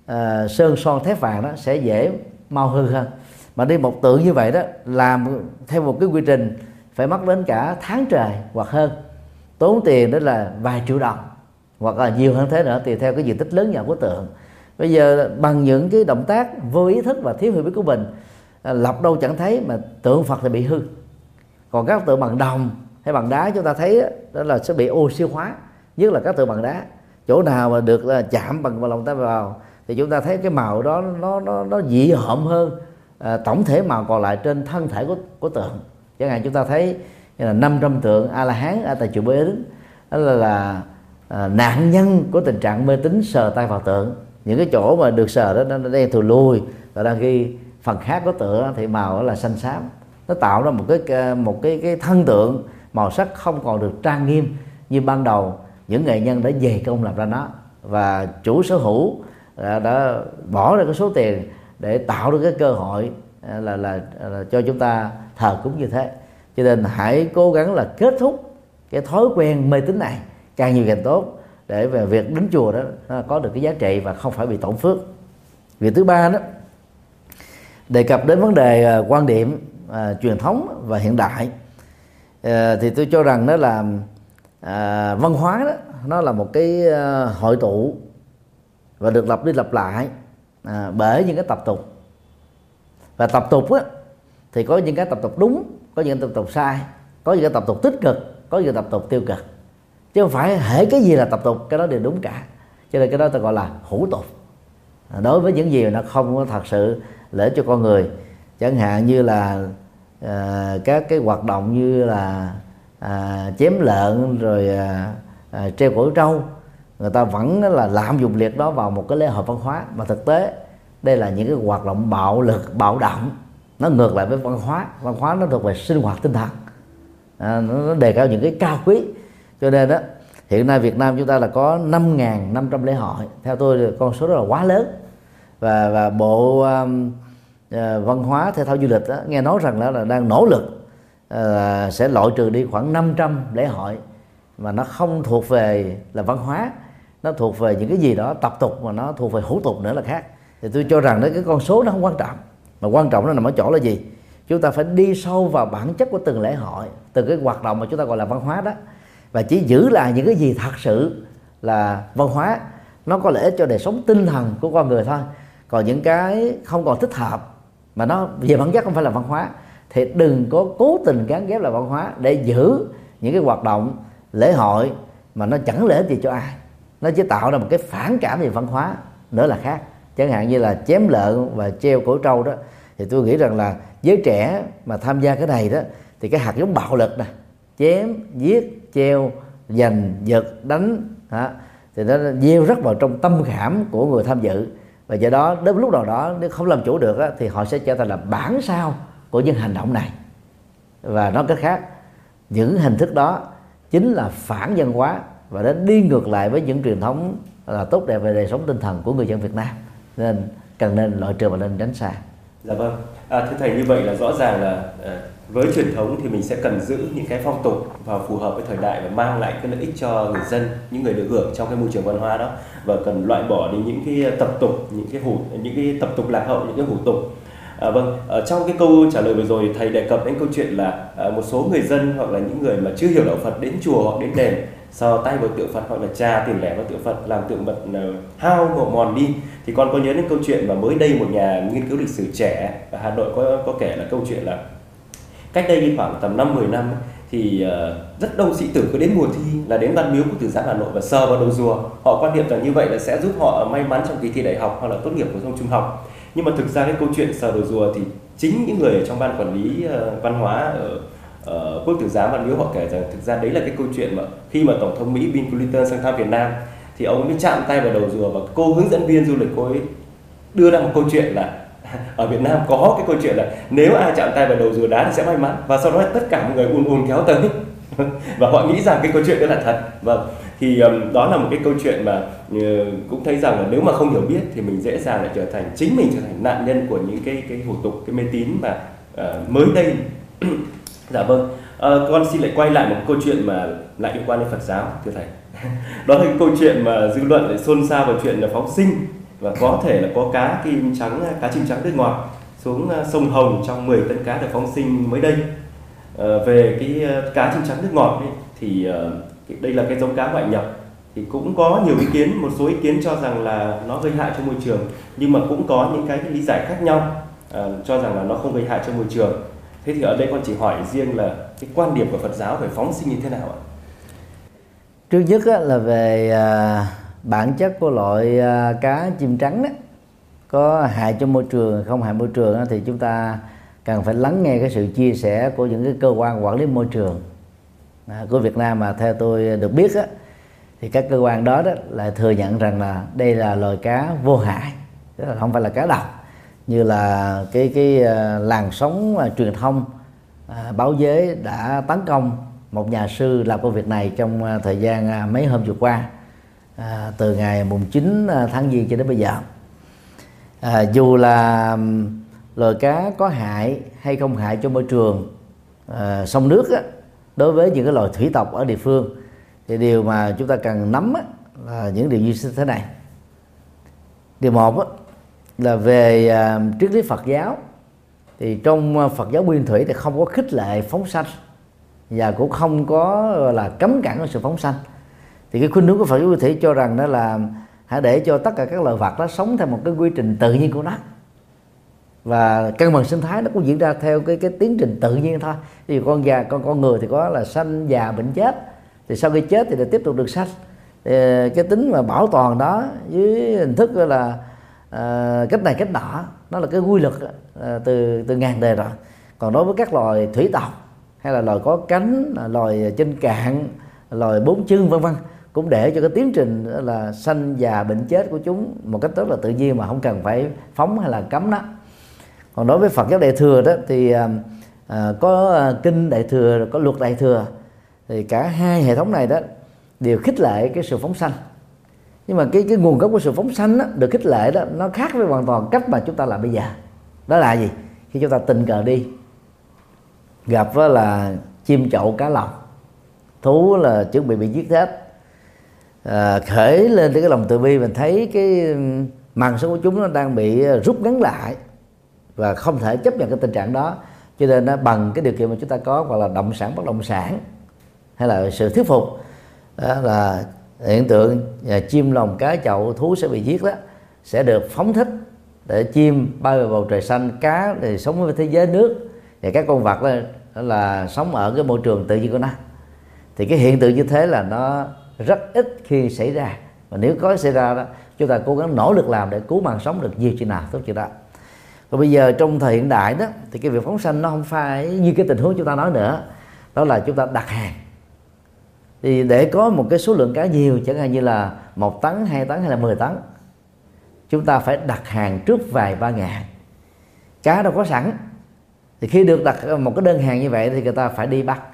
B: sơn son thép vàng đó sẽ dễ mau hư hơn. Mà đi một tượng như vậy đó làm theo một cái quy trình phải mất đến cả tháng trời hoặc hơn, tốn tiền đó là vài triệu đồng hoặc là nhiều hơn thế nữa, tùy theo cái diện tích lớn nhỏ của tượng. Bây giờ bằng những cái động tác vô ý thức và thiếu hiểu biết của mình, lọc đâu chẳng thấy mà tượng Phật thì bị hư. Còn các tượng bằng đồng hay bằng đá chúng ta thấy đó là sẽ bị oxy hóa, nhất là các tượng bằng đá. Chỗ nào mà được chạm bằng lòng tay vào thì chúng ta thấy cái màu đó nó dị hợm hơn tổng thể màu còn lại trên thân thể của tượng. Chẳng hạn chúng ta thấy như là 500 tượng A La Hán ở tại chùa Bế Đính, đó là nạn nhân của tình trạng mê tín sờ tay vào tượng. Những cái chỗ mà được sờ đó nó đen thùi lùi, và đang khi phần khác của tượng thì màu đó là xanh xám. Nó tạo ra một cái thân tượng màu sắc không còn được trang nghiêm như ban đầu những nghệ nhân đã dày công làm ra nó, và chủ sở hữu đã bỏ ra cái số tiền để tạo được cái cơ hội là cho chúng ta thờ cúng như thế. Cho nên hãy cố gắng là kết thúc cái thói quen mê tín này càng nhiều càng tốt, để về việc đến chùa đó nó có được cái giá trị và không phải bị tổn phước. Việc thứ ba đó đề cập đến vấn đề quan điểm truyền thống và hiện đại, thì tôi cho rằng đó là văn hóa đó nó là một cái hội tụ và được lặp đi lặp lại bởi những cái tập tục. Và tập tục á thì có những cái tập tục đúng, có những tập tục sai, có những cái tập tục tích cực, có những tập tục tiêu cực. chứ không phải hễ cái gì là tập tục cái đó đều đúng cả. Cho nên cái đó ta gọi là hữu tục. Đối với những gì mà nó không có thật sự lợi cho con người, chẳng hạn như là các cái hoạt động như là chém lợn rồi treo cổ trâu, người ta vẫn là lạm dụng liệt đó vào một cái lễ hội văn hóa, mà thực tế đây là những cái hoạt động bạo lực, bạo động, nó ngược lại với văn hóa. Văn hóa nó thuộc về sinh hoạt tinh thần, nó đề cao những cái cao quý. Cho nên đó, hiện nay Việt Nam chúng ta là có 5.500 lễ hội. Theo tôi con số đó là quá lớn. Và Bộ Văn hóa Thể thao Du lịch đó, nghe nói rằng là đang nỗ lực sẽ loại trừ đi khoảng 500 lễ hội mà nó không thuộc về là văn hóa, nó thuộc về những cái gì đó tập tục, mà nó thuộc về hữu tục nữa là khác. Thì tôi cho rằng đó, cái con số nó không quan trọng, mà quan trọng nó nằm ở chỗ là gì? Chúng ta phải đi sâu vào bản chất của từng lễ hội, từng cái hoạt động mà chúng ta gọi là văn hóa đó, và chỉ giữ lại những cái gì thật sự là văn hóa, nó có lợi ích cho đời sống tinh thần của con người thôi. Còn những cái không còn thích hợp mà nó về bản chất không phải là văn hóa thì đừng có cố tình gán ghép là văn hóa để giữ những cái hoạt động lễ hội mà nó chẳng lợi ích gì cho ai, nó chỉ tạo ra một cái phản cảm về văn hóa nữa là khác. Chẳng hạn như là chém lợn và treo cổ trâu đó, thì tôi nghĩ rằng là giới trẻ mà tham gia cái này đó thì cái hạt giống bạo lực này, chém, giết, treo, giành, giật, đánh thì nó gieo rất vào trong tâm khảm của người tham dự, và do đó đến lúc nào đó nếu không làm chủ được thì họ sẽ trở thành là bản sao của những hành động này. Và nói cách khác, những hình thức đó chính là phản văn hóa và nó đi ngược lại với những truyền thống là tốt đẹp về đời sống tinh thần của người dân Việt Nam, nên cần nên loại trừ và nên tránh xa.
A: Dạ vâng. Thưa thầy, như vậy là rõ ràng là với truyền thống thì mình sẽ cần giữ những cái phong tục và phù hợp với thời đại và mang lại cái lợi ích cho người dân, những người được hưởng trong cái môi trường văn hóa đó, và cần loại bỏ đi những cái tập tục, những cái tập tục lạc hậu, những cái hủ tục. Vâng, trong cái câu trả lời vừa rồi thầy đề cập đến câu chuyện là một số người dân hoặc là những người mà chưa hiểu đạo Phật đến chùa hoặc đến đền sờ tay vào tượng Phật hoặc là trà tiền lẻ vào tượng Phật làm tượng Phật hao mòn đi. Thì con có nhớ đến câu chuyện mà mới đây một nhà nghiên cứu lịch sử trẻ ở Hà Nội có kể là câu chuyện là cách đây khoảng tầm 5-10 năm thì rất đông sĩ tử cứ đến mùa thi là đến Văn Miếu Quốc Tử Giám Hà Nội và sờ vào đầu rùa. Họ quan niệm rằng như vậy là sẽ giúp họ may mắn trong kỳ thi đại học hoặc là tốt nghiệp phổ thông trung học. Nhưng mà thực ra cái câu chuyện sờ đầu rùa thì chính những người ở trong ban quản lý văn hóa ở Quốc Tử Giám Văn Miếu họ kể rằng thực ra đấy là cái câu chuyện mà khi mà Tổng thống Mỹ Bill Clinton sang thăm Việt Nam thì ông mới chạm tay vào đầu rùa, và cô hướng dẫn viên du lịch cô ấy đưa ra một câu chuyện là ở Việt Nam có cái câu chuyện là nếu ai chạm tay vào đầu rùa đá thì sẽ may mắn, và sau đó tất cả mọi người ùn kéo tới và họ nghĩ rằng cái câu chuyện đó là thật. Vâng, thì đó là một cái câu chuyện mà cũng thấy rằng là nếu mà không hiểu biết thì mình dễ dàng lại trở thành nạn nhân của những cái hủ tục, cái mê tín mà mới đây. Dạ vâng, con xin lại quay lại một câu chuyện mà lại liên quan đến Phật giáo, thưa thầy. Đó là cái câu chuyện mà dư luận lại xôn xao về chuyện là phóng sinh, và có thể là có cá chim trắng nước ngọt xuống sông Hồng trong 10 tấn cá được phóng sinh mới đây. Về cái cá chim trắng nước ngọt ấy, thì đây là cái giống cá ngoại nhập, thì cũng có nhiều ý kiến, một số ý kiến cho rằng là nó gây hại cho môi trường, nhưng mà cũng có những cái lý giải khác nhau cho rằng là nó không gây hại cho môi trường. Thế thì ở đây con chỉ hỏi riêng là cái quan điểm của Phật giáo về phóng sinh như thế nào ạ?
B: Trước nhất là về bản chất của loại cá chim trắng đó, có hại cho môi trường không hại môi trường thì chúng ta cần phải lắng nghe cái sự chia sẻ của những cái cơ quan quản lý môi trường của Việt Nam. Mà theo tôi được biết thì các cơ quan đó lại thừa nhận rằng là đây là loài cá vô hại, tức là không phải là cá độc như là cái làn sóng truyền thông báo giới đã tấn công một nhà sư làm công việc này trong thời gian mấy hôm vừa qua, từ ngày mùng 9 tháng Giêng cho đến bây giờ. Dù là loài cá có hại hay không hại cho môi trường sông nước đối với những cái loài thủy tộc ở địa phương, thì điều mà chúng ta cần nắm là những điều như thế này. Điều một là về triết lý Phật giáo, thì trong Phật giáo nguyên thủy thì không có khích lệ phóng sanh và cũng không có là cấm cản của sự phóng sanh. Thì cái khuynh hướng của Phật giáo nguyên thủy cho rằng đó là hãy để cho tất cả các loài vật nó sống theo một cái quy trình tự nhiên của nó, và cân bằng sinh thái nó cũng diễn ra theo cái tiến trình tự nhiên thôi. Ví dụ con người thì có là sanh già bệnh chết, thì sau khi chết thì lại tiếp tục được sanh. Cái tính mà bảo toàn đó với hình thức là cách này cách nọ, nó là cái quy luật từ ngàn đời rồi. Còn đối với các loài thủy tộc hay là loài có cánh, loài trên cạn, loài bốn chân vân vân, cũng để cho cái tiến trình là sanh già bệnh chết của chúng một cách rất là tự nhiên mà không cần phải phóng hay là cấm đó. Còn đối với Phật giáo Đại thừa đó thì có kinh Đại thừa, có luật Đại thừa, thì cả hai hệ thống này đó đều khích lệ cái sự phóng sanh. Nhưng mà cái nguồn gốc của sự phóng sanh đó, được khích lệ đó, nó khác với hoàn toàn cách mà chúng ta làm bây giờ. Đó là gì? Khi chúng ta tình cờ đi gặp là chim chậu cá lọc, thú là chuẩn bị giết hết, khởi lên cái lòng từ bi, mình thấy cái màng sống của chúng nó đang bị rút ngắn lại và không thể chấp nhận cái tình trạng đó, cho nên nó bằng cái điều kiện mà chúng ta có, hoặc là động sản bất động sản hay là sự thuyết phục, đó là hiện tượng chim lồng cá chậu thú sẽ bị giết đó sẽ được phóng thích để chim bay vào bầu trời xanh, cá thì sống với thế giới nước, và các con vật đó là sống ở cái môi trường tự nhiên của nó. Thì cái hiện tượng như thế là nó rất ít khi xảy ra, và nếu có xảy ra đó, chúng ta cố gắng nỗ lực làm để cứu mạng sống được nhiều chừng nào tốt chừng đó. Còn bây giờ trong thời hiện đại đó thì cái việc phóng sanh nó không phải như cái tình huống chúng ta nói nữa, đó là chúng ta đặt hàng. Thì để có một cái số lượng cá nhiều, chẳng hạn như là 1 tấn, 2 tấn hay là 10 tấn, chúng ta phải đặt hàng trước vài ba ngày. Cá đâu có sẵn, thì khi được đặt một cái đơn hàng như vậy thì người ta phải đi bắt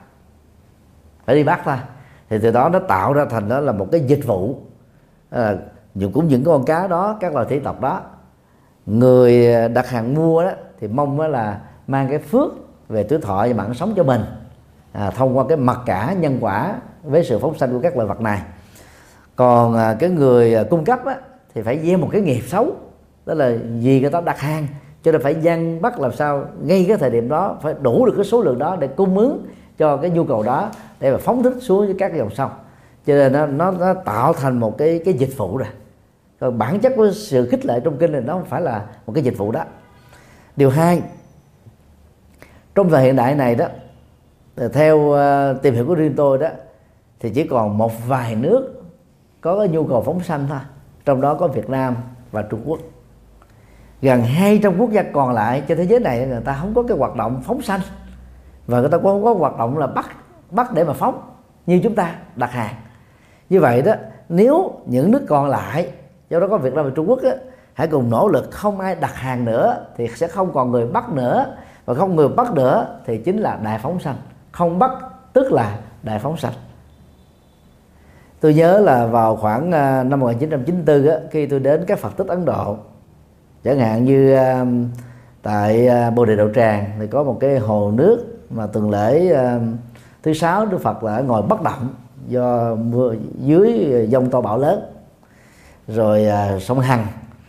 B: thôi. Thì từ đó nó tạo ra thành đó là một cái dịch vụ. Cũng những con cá đó, các loài thủy tộc đó, người đặt hàng mua đó thì mong đó là mang cái phước về tuổi thọ và mạng sống cho mình, thông qua cái mặc cả nhân quả với sự phóng sanh của các loài vật này. Còn cái người cung cấp á, thì phải gieo một cái nghiệp xấu, đó là vì người ta đặt hàng cho nên phải gian bắt làm sao ngay cái thời điểm đó phải đủ được cái số lượng đó để cung ứng cho cái nhu cầu đó, để mà phóng thích xuống với các dòng sông. Cho nên nó tạo thành một cái dịch vụ rồi. Còn bản chất của sự khích lệ trong kinh này nó không phải là một cái dịch vụ đó. Điều hai, trong thời hiện đại này đó, theo tìm hiểu của riêng tôi đó, thì chỉ còn một vài nước có cái nhu cầu phóng sanh thôi, trong đó có Việt Nam và Trung Quốc. Gần 200 quốc gia còn lại trên thế giới này người ta không có cái hoạt động phóng sanh, và người ta cũng không có hoạt động là bắt để mà phóng như chúng ta đặt hàng. Như vậy đó, nếu những nước còn lại, do đó có Việt Nam và Trung Quốc á, hãy cùng nỗ lực không ai đặt hàng nữa thì sẽ không còn người bắt nữa, và không người bắt nữa thì chính là đại phóng sanh. Không bắt tức là đại phóng sanh. Tôi nhớ là vào khoảng năm 1994 á, khi tôi đến các Phật tích Ấn Độ, chẳng hạn như tại Bồ Đề Đậu Tràng thì có một cái hồ nước mà tuần lễ thứ 6 Đức Phật là ngồi bất động do mưa dưới giông to bão lớn. Rồi sông Hằng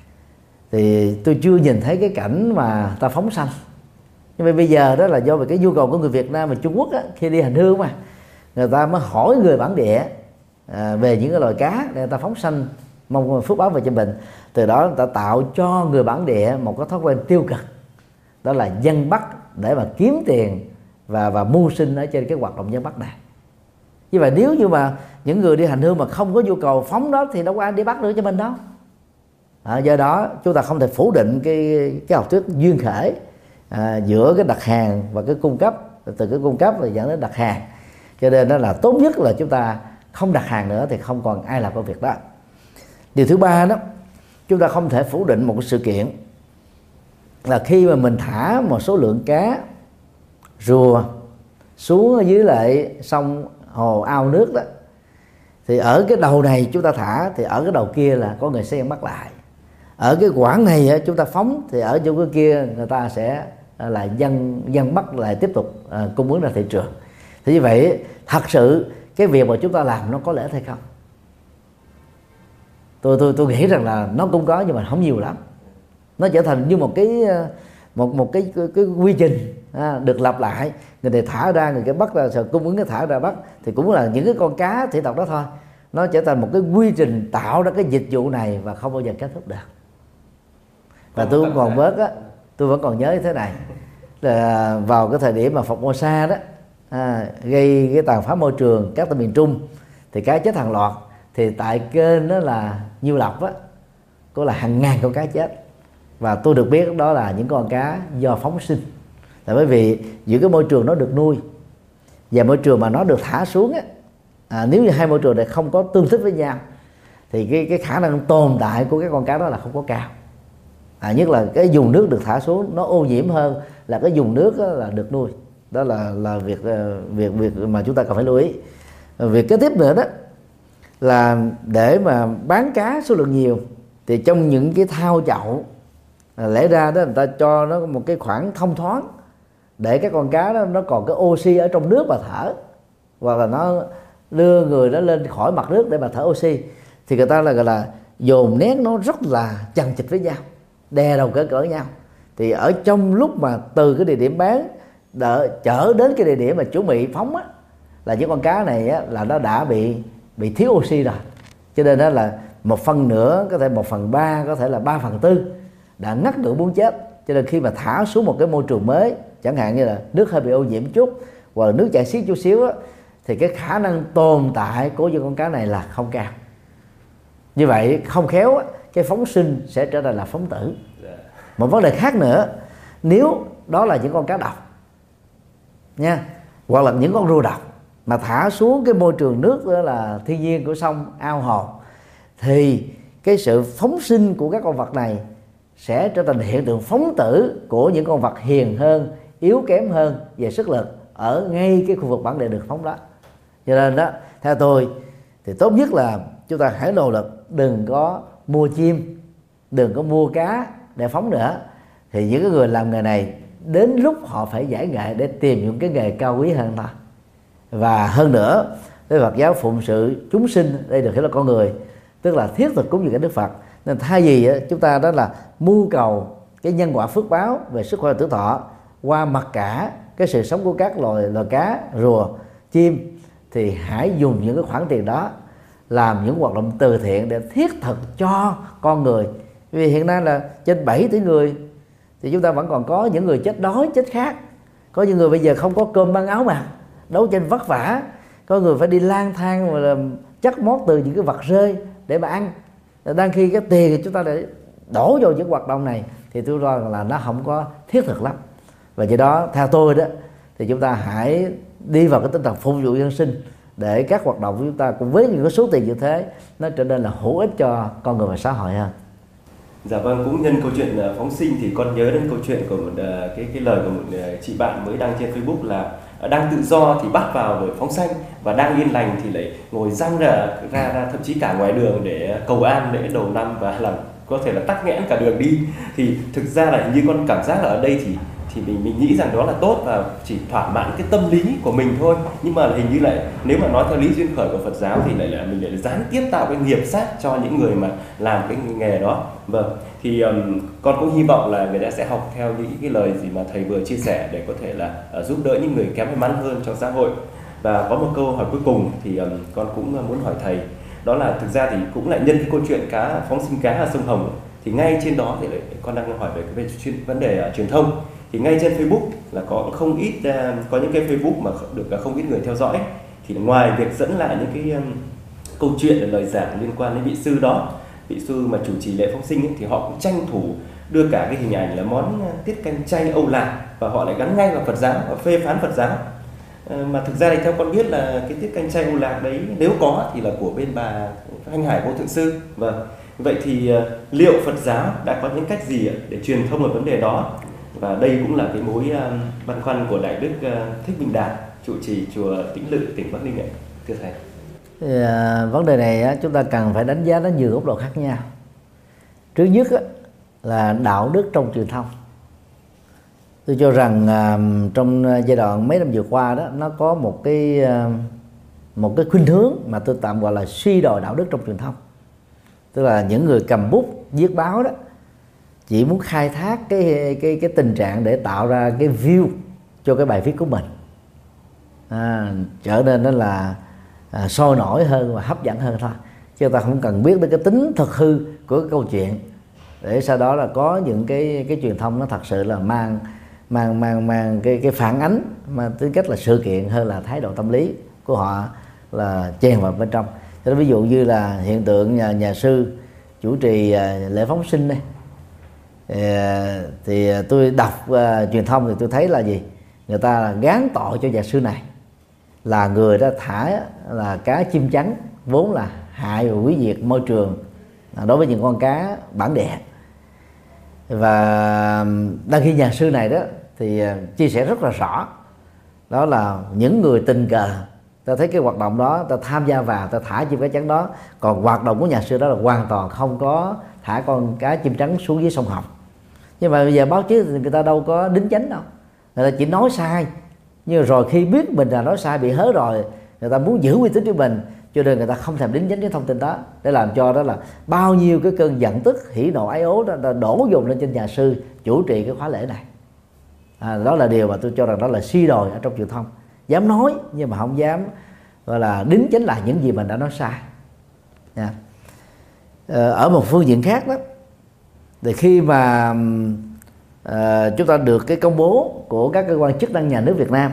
B: thì tôi chưa nhìn thấy cái cảnh mà ta phóng sanh. Nhưng mà bây giờ đó là do về cái nhu cầu của người Việt Nam và Trung Quốc á, khi đi hành hương mà người ta mới hỏi người bản địa về những cái loài cá để người ta phóng sanh mong phước báo về cho mình. Từ đó người ta tạo cho người bản địa một cái thói quen tiêu cực, đó là dân bắt để mà kiếm tiền và mưu sinh ở trên cái hoạt động dân bắt này. Như vậy nếu như mà những người đi hành hương mà không có nhu cầu phóng đó thì đâu có ai đi bắt nữa cho mình đâu. Do đó chúng ta không thể phủ định cái học thuyết duyên khởi giữa cái đặt hàng và cái cung cấp, từ cái cung cấp rồi dẫn đến đặt hàng. Cho nên đó là tốt nhất là chúng ta không đặt hàng nữa thì không còn ai làm công việc đó. Điều thứ ba đó, chúng ta không thể phủ định một cái sự kiện là khi mà mình thả một số lượng cá, rùa xuống ở dưới lại sông hồ ao nước đó, thì ở cái đầu này chúng ta thả thì ở cái đầu kia là có người sẽ bắt lại. Ở cái quãng này chúng ta phóng thì ở chỗ cái kia người ta sẽ là dân bắt lại tiếp tục cung ứng ra thị trường. Thì như vậy thật sự cái việc mà chúng ta làm nó có lợi hay không? Tôi nghĩ rằng là nó cũng có, nhưng mà không nhiều lắm. Nó trở thành như một cái quy trình được lặp lại. Người này thả ra, người kia bắt ra, rồi cung ứng cái thả ra bắt, thì cũng là những cái con cá thủy tộc đó thôi. Nó trở thành một cái quy trình tạo ra cái dịch vụ này và không bao giờ kết thúc được. Và tôi vẫn còn nhớ như thế này, là vào cái thời điểm mà Formosa đó gây cái tàn phá môi trường các tỉnh miền Trung thì cá chết hàng loạt, thì tại kênh đó là Nhiêu Lộc á có là hàng ngàn con cá chết, và tôi được biết đó là những con cá do phóng sinh. Tại bởi vì giữa cái môi trường nó được nuôi và môi trường mà nó được thả xuống á, nếu như hai môi trường này không có tương thích với nhau thì cái khả năng tồn tại của các con cá đó là không có cao. Nhất là cái vùng nước được thả xuống nó ô nhiễm hơn là cái vùng nước là được nuôi. Đó là việc mà chúng ta cần phải lưu ý. Việc kế tiếp nữa đó là để mà bán cá số lượng nhiều thì trong những cái thao chậu lẽ ra đó người ta cho nó một cái khoảng thông thoáng để các con cá đó nó còn cái oxy ở trong nước mà thở, hoặc là nó đưa người nó lên khỏi mặt nước để mà thở oxy, thì người ta là gọi là dồn nén nó rất là chằng chịt với nhau, đè đầu cỡ nhau. Thì ở trong lúc mà từ cái địa điểm bán chở đến cái địa điểm mà chuẩn bị phóng á, là những con cá này á, là nó đã bị thiếu oxy rồi, cho nên đó là 1/2, có thể 1/3, có thể là 3/4 đã ngắt ngưỡng muốn chết. Cho nên khi mà thả xuống một cái môi trường mới, chẳng hạn như là nước hơi bị ô nhiễm chút hoặc là nước chảy xiết chút xíu á, thì cái khả năng tồn tại của những con cá này là không cao. Như vậy không khéo á, cái phóng sinh sẽ trở thành là phóng tử. Một vấn đề khác nữa, nếu đó là những con cá độc nha, hoặc là những con rùa độc mà thả xuống cái môi trường nước đó là thiên nhiên của sông ao hồ, thì cái sự phóng sinh của các con vật này sẽ trở thành hiện tượng phóng tử của những con vật hiền hơn, yếu kém hơn về sức lực ở ngay cái khu vực bản địa được phóng đó. Cho nên đó, theo tôi thì tốt nhất là chúng ta hãy nỗ lực đừng có mua chim, đừng có mua cá để phóng nữa. Thì những cái người làm nghề này đến lúc họ phải giải nghệ để tìm những cái nghề cao quý hơn thôi. Và hơn nữa, cái Phật giáo phụng sự chúng sinh, đây được hiểu là con người, tức là thiết thực cúng dường cái Đức Phật. Nên thay vì chúng ta đó là mưu cầu cái nhân quả phước báo về sức khỏe tử thọ qua mặc cả cái sự sống của các loài cá, rùa, chim, thì hãy dùng những cái khoản tiền đó làm những hoạt động từ thiện để thiết thực cho con người. Vì hiện nay là trên 7 tỷ người thì chúng ta vẫn còn có những người chết đói, chết khát, có những người bây giờ không có cơm ăn áo mặc, đấu tranh vất vả, có người phải đi lang thang và là chắc mót từ những cái vật rơi để mà ăn. Đang khi cái tiền chúng ta để đổ vào những hoạt động này thì tôi cho rằng là nó không có thiết thực lắm. Và do đó theo tôi đó thì chúng ta hãy đi vào cái tinh thần phục vụ dân sinh, để các hoạt động của chúng ta cùng với những cái số tiền như thế nó trở nên là hữu ích cho con người và xã hội hơn.
A: Dạ vâng, cũng nhân câu chuyện phóng sinh thì con nhớ đến câu chuyện của một cái lời của một chị bạn mới đăng trên Facebook là đang tự do thì bắt vào rồi phóng sanh, và đang yên lành thì lại ngồi răng ra thậm chí cả ngoài đường để cầu an lễ đầu năm và làm có thể là tắc nghẽn cả đường đi. Thì thực ra là như con cảm giác là ở đây thì mình nghĩ rằng đó là tốt và chỉ thỏa mãn cái tâm lý của mình thôi, nhưng mà hình như lại nếu mà nói theo lý duyên khởi của Phật giáo thì mình lại gián tiếp tạo cái nghiệp sát cho những người mà làm cái nghề đó. Vâng, thì con cũng hy vọng là người ta sẽ học theo những cái lời gì mà thầy vừa chia sẻ để có thể là giúp đỡ những người kém may mắn hơn trong xã hội. Và có một câu hỏi cuối cùng thì con cũng muốn hỏi thầy, đó là thực ra thì cũng lại nhân cái câu chuyện phóng sinh cá ở sông Hồng, thì ngay trên đó thì con đang hỏi về vấn đề truyền thông. Thì ngay trên Facebook là có không ít có những cái Facebook mà được không ít người theo dõi, thì ngoài việc dẫn lại những cái câu chuyện lời giảng liên quan đến vị sư đó, vị sư mà chủ trì lễ phóng sinh ấy, thì họ cũng tranh thủ đưa cả cái hình ảnh là món tiết canh chay Âu Lạc, và họ lại gắn ngay vào Phật giáo và phê phán Phật giáo. Mà thực ra thì theo con biết là cái tiết canh chay Âu Lạc đấy nếu có thì là của bên bà Thanh Hải Vô Thượng Sư. Vâng, vậy thì liệu Phật giáo đã có những cách gì để truyền thông về vấn đề đó? Và đây cũng là cái mối băn khoăn của Đại Đức Thích Bình Đạt, trụ trì chùa Tĩnh Lự, tỉnh Bắc Ninh ạ, thưa thầy.
B: Vấn đề này chúng ta cần phải đánh giá nó nhiều góc độ khác nhau. Trước nhất là đạo đức trong truyền thông. Tôi cho rằng trong giai đoạn mấy năm vừa qua đó, nó có một cái khuynh hướng mà tôi tạm gọi là suy đồi đạo đức trong truyền thông. Tức là những người cầm bút viết báo đó chỉ muốn khai thác cái tình trạng để tạo ra cái view cho cái bài viết của mình, trở nên nó là sôi nổi hơn và hấp dẫn hơn thôi, chứ ta không cần biết đến cái tính thực hư của cái câu chuyện, để sau đó là có những cái truyền thông nó thật sự là mang cái phản ánh mà tính cách là sự kiện hơn là thái độ tâm lý của họ là chen vào bên trong. Cho nên ví dụ như là hiện tượng nhà sư chủ trì lễ phóng sinh đây, thì tôi đọc truyền thông thì tôi thấy là gì, người ta gán tội cho nhà sư này là người đã thả là cá chim trắng vốn là hại và hủy diệt môi trường đối với những con cá bản địa. Và đăng khi nhà sư này đó thì chia sẻ rất là rõ, đó là những người tình cờ ta thấy cái hoạt động đó, ta tham gia vào, ta thả chim cá trắng đó, còn hoạt động của nhà sư đó là hoàn toàn không có thả con cá chim trắng xuống dưới sông Hồng. Nhưng mà bây giờ báo chí thì người ta đâu có đính chánh đâu, người ta chỉ nói sai, nhưng rồi khi biết mình là nói sai bị hớ rồi, người ta muốn giữ uy tín của mình, cho nên người ta không thèm đính chánh cái thông tin đó, để làm cho đó là bao nhiêu cái cơn giận tức hỉ nộ ái ố đó đổ dồn lên trên nhà sư chủ trì cái khóa lễ này. Đó là điều mà tôi cho rằng đó là suy đồi ở trong truyền thông, dám nói nhưng mà không dám gọi là đính chánh lại những gì mình đã nói sai. Ở một phương diện khác đó, thì khi mà chúng ta được cái công bố của các cơ quan chức năng nhà nước Việt Nam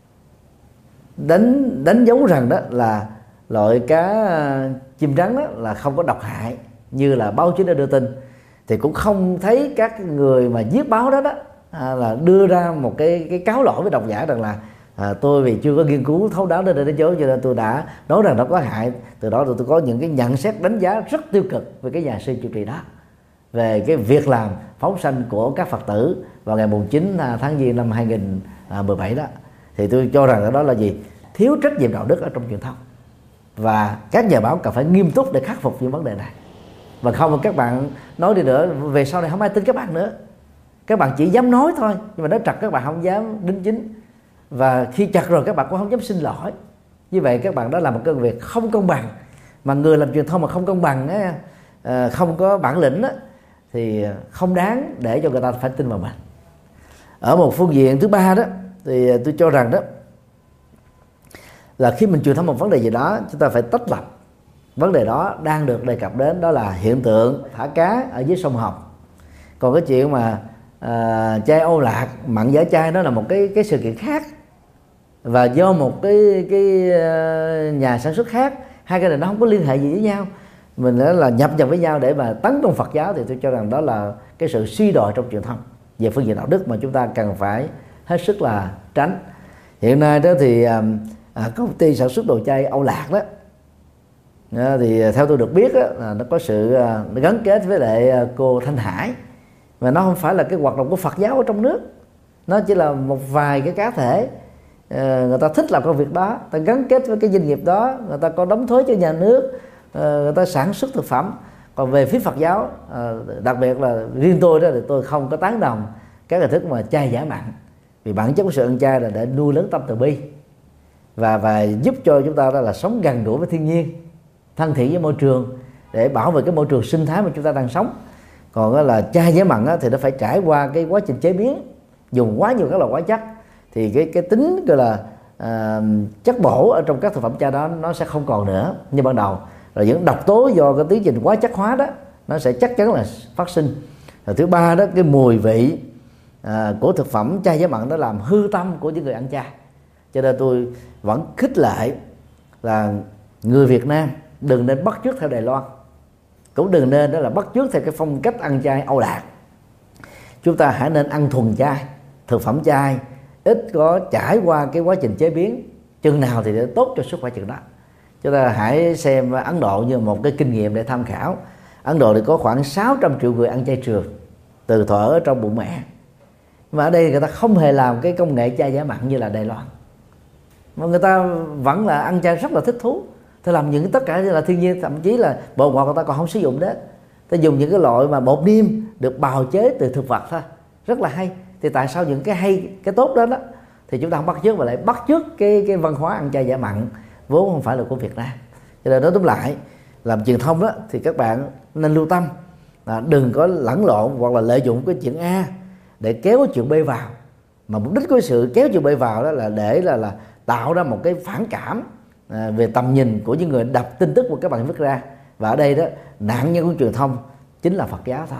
B: đánh dấu rằng đó là loại cá chim trắng đó là không có độc hại như là báo chí đã đưa tin, thì cũng không thấy các người mà viết báo đó là đưa ra một cái cáo lỗi với độc giả rằng là tôi vì chưa có nghiên cứu thấu đáo đến chỗ cho nên tôi đã nói rằng nó có hại. Từ đó tôi có những cái nhận xét đánh giá rất tiêu cực về cái nhà sư chủ trì đó, về cái việc làm phóng sanh của các Phật tử vào ngày 9 tháng Giêng năm 2017 đó. Thì tôi cho rằng đó là gì? Thiếu trách nhiệm đạo đức ở trong truyền thông, và các nhà báo cần phải nghiêm túc để khắc phục những vấn đề này. Và không, các bạn nói đi nữa, về sau này không ai tin các bạn nữa. Các bạn chỉ dám nói thôi, nhưng mà nói trật các bạn không dám đính chính, và khi chặt rồi các bạn cũng không dám xin lỗi. Như vậy các bạn đã làm một công việc không công bằng, mà người làm truyền thông mà không công bằng á, không có bản lĩnh á, thì không đáng để cho người ta phải tin vào mình. Ở một phương diện thứ ba đó, thì tôi cho rằng đó là khi mình truyền thông một vấn đề gì đó, chúng ta phải tách lập vấn đề đó đang được đề cập đến, đó là hiện tượng thả cá ở dưới sông Hồng. Còn cái chuyện mà chai Âu Lạc mặn giả chai đó là một cái sự kiện khác, và do một cái nhà sản xuất khác, hai cái này nó không có liên hệ gì với nhau, mình đã là nhập với nhau để mà tấn công Phật giáo, thì tôi cho rằng đó là cái sự suy đồi trong truyền thông về phương diện đạo đức mà chúng ta cần phải hết sức là tránh. Hiện nay đó thì công ty sản xuất đồ chai Âu Lạc đó, thì theo tôi được biết đó, là nó có sự gắn kết với lại cô Thanh Hải, và nó không phải là cái hoạt động của Phật giáo ở trong nước, nó chỉ là một vài cái cá thể người ta thích làm công việc đó, ta gắn kết với cái doanh nghiệp đó, người ta có đóng thuế cho nhà nước, người ta sản xuất thực phẩm. Còn về phía Phật giáo, đặc biệt là riêng tôi đó, thì tôi không có tán đồng các hình thức mà chay giả mặn, vì bản chất của sự ăn chay là để nuôi lớn tâm từ bi và giúp cho chúng ta đó là sống gần gũi với thiên nhiên, thân thiện với môi trường, để bảo vệ cái môi trường sinh thái mà chúng ta đang sống. Còn đó là chay giả mặn thì nó phải trải qua cái quá trình chế biến, dùng quá nhiều các loại hóa chất, thì cái tính gọi là chất bổ ở trong các thực phẩm chay đó nó sẽ không còn nữa như ban đầu. Rồi những độc tố do cái tiến trình quá chất hóa đó nó sẽ chắc chắn là phát sinh. Rồi thứ ba đó, cái mùi vị của thực phẩm chay giả mặn nó làm hư tâm của những người ăn chay. Cho nên tôi vẫn khích lệ là người Việt Nam đừng nên bắt chước theo Đài Loan, cũng đừng nên đó là bắt chước theo cái phong cách ăn chay Âu Lạc. Chúng ta hãy nên ăn thuần chay, thực phẩm chay, ít có trải qua cái quá trình chế biến, chừng nào thì để tốt cho sức khỏe chừng đó. Chúng ta hãy xem Ấn Độ như một cái kinh nghiệm để tham khảo. Ấn Độ thì có khoảng 600 triệu người ăn chay trường từ thuở ở trong bụng mẹ, mà ở đây người ta không hề làm cái công nghệ chay giả mặn như là Đài Loan, mà người ta vẫn là ăn chay rất là thích thú. Ta làm những tất cả là thiên nhiên, thậm chí là bột ngọt người ta còn không sử dụng đấy, ta dùng những cái loại mà bột niêm được bào chế từ thực vật thôi, rất là hay. Thì tại sao những cái hay, cái tốt đó thì chúng ta không bắt chước, mà lại bắt chước cái văn hóa ăn chay giả mặn vốn không phải là của Việt Nam. Cho nên nói tóm lại, làm truyền thông đó thì các bạn nên lưu tâm, đừng có lẫn lộn hoặc là lợi dụng cái chuyện A để kéo chuyện B vào, mà mục đích của sự kéo chuyện B vào đó là để là tạo ra một cái phản cảm về tầm nhìn của những người đọc tin tức của các bạn viết ra. Và ở đây đó, nạn nhân của truyền thông chính là Phật giáo thôi.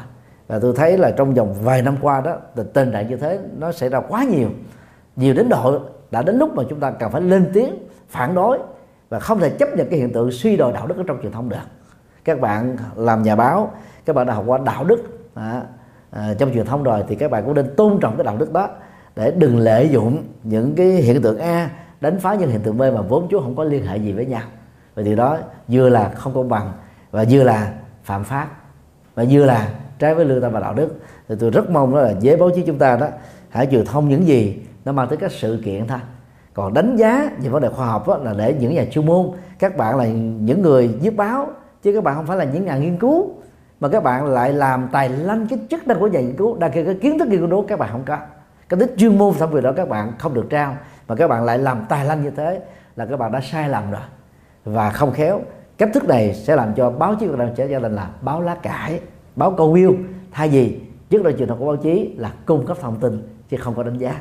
B: Và tôi thấy là trong vòng vài năm qua đó, tình trạng như thế nó xảy ra quá nhiều đến độ đã đến lúc mà chúng ta cần phải lên tiếng phản đối và không thể chấp nhận cái hiện tượng suy đồi đạo đức ở trong truyền thông được. Các bạn làm nhà báo, các bạn đã học qua đạo đức trong truyền thông rồi, thì các bạn cũng nên tôn trọng cái đạo đức đó, để đừng lợi dụng những cái hiện tượng A đánh phá những hiện tượng B mà vốn chú không có liên hệ gì với nhau. Vậy thì đó vừa là không công bằng, và vừa là phạm pháp, và vừa là trái với lương tâm và đạo đức. Thì tôi rất mong đó là giới báo chí chúng ta đó hãy truyền thông những gì nó mang tới các sự kiện thôi. Còn đánh giá về vấn đề khoa học đó, là để những nhà chuyên môn. Các bạn là những người viết báo, chứ các bạn không phải là những nhà nghiên cứu, mà các bạn lại làm tài lanh cái chức năng của nhà nghiên cứu. Đang cái kiến thức nghiên cứu đó các bạn không có, cái tính chuyên môn thẩm quyền đó các bạn không được trao, mà các bạn lại làm tài lanh như thế là các bạn đã sai lầm rồi. Và không khéo cách thức này sẽ làm cho báo chí Việt Nam trở thành là báo lá cải, báo câu view, thay vì trước đây truyền thống của báo chí là cung cấp thông tin chứ không có đánh giá.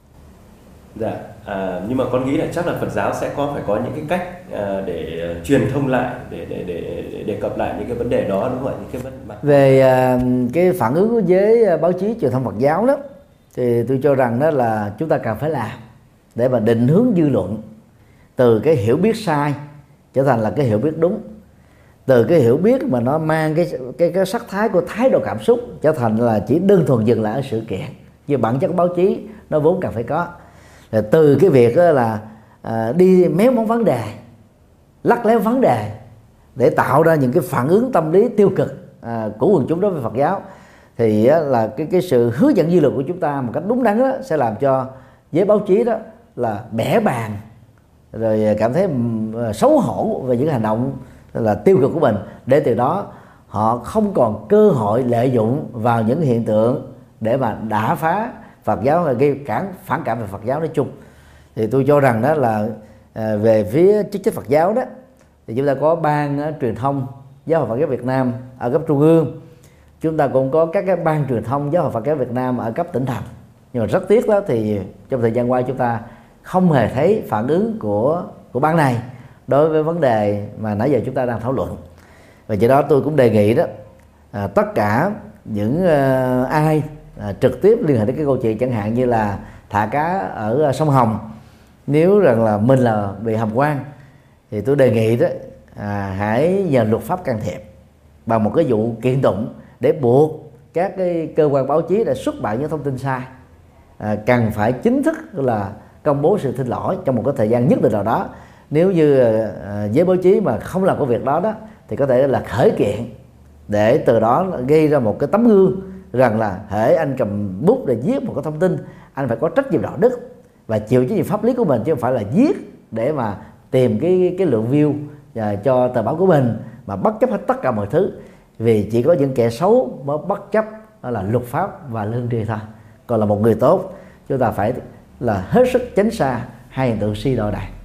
A: Dạ, nhưng mà con nghĩ là chắc là Phật giáo sẽ phải có những cái cách để truyền thông lại, để đề cập lại những cái vấn đề đó, đúng không ạ? Những cái vấn đề
B: về cái phản ứng với báo chí truyền thông Phật giáo đó, thì tôi cho rằng đó là chúng ta cần phải làm để mà định hướng dư luận từ cái hiểu biết sai trở thành là cái hiểu biết đúng, từ cái hiểu biết mà nó mang cái sắc thái của thái độ cảm xúc trở thành là chỉ đơn thuần dừng lại ở sự kiện như bản chất báo chí nó vốn cần phải có. Rồi từ cái việc đó là đi méo móng vấn đề, lắt léo vấn đề để tạo ra những cái phản ứng tâm lý tiêu cực của quần chúng đối với Phật giáo, thì là cái sự hướng dẫn dư luận của chúng ta một cách đúng đắn đó sẽ làm cho giới báo chí đó là bẽ bàng, rồi cảm thấy xấu hổ về những hành động là tiêu cực của mình, để từ đó họ không còn cơ hội lợi dụng vào những hiện tượng để mà đả phá Phật giáo, và gây phản cảm về Phật giáo nói chung. Thì tôi cho rằng đó là về phía chức trách Phật giáo đó, thì chúng ta có ban truyền thông giáo hội Phật giáo Việt Nam ở cấp trung ương, chúng ta cũng có các cái ban truyền thông giáo hội Phật giáo Việt Nam ở cấp tỉnh thành. Nhưng mà rất tiếc đó, thì trong thời gian qua chúng ta không hề thấy phản ứng của ban này đối với vấn đề mà nãy giờ chúng ta đang thảo luận. Và do đó tôi cũng đề nghị đó tất cả những ai trực tiếp liên hệ đến cái câu chuyện, chẳng hạn như là thả cá ở sông Hồng, nếu rằng là mình là bị hàm quan, thì tôi đề nghị đó hãy nhờ luật pháp can thiệp bằng một cái vụ kiện tụng để buộc các cái cơ quan báo chí đã xuất bản những thông tin sai cần phải chính thức là công bố sự xin lỗi trong một cái thời gian nhất định nào đó. Nếu như giới báo chí mà không làm cái việc đó đó, thì có thể là khởi kiện để từ đó gây ra một cái tấm gương rằng là hễ anh cầm bút để viết một cái thông tin, anh phải có trách nhiệm đạo đức và chịu trách nhiệm pháp lý của mình, chứ không phải là viết để mà tìm cái lượng view cho tờ báo của mình mà bất chấp hết tất cả mọi thứ. Vì chỉ có những kẻ xấu mới bất chấp đó là luật pháp và lương tri thôi. Còn là một người tốt, chúng ta phải là hết sức tránh xa hai hiện tượng si đồi này.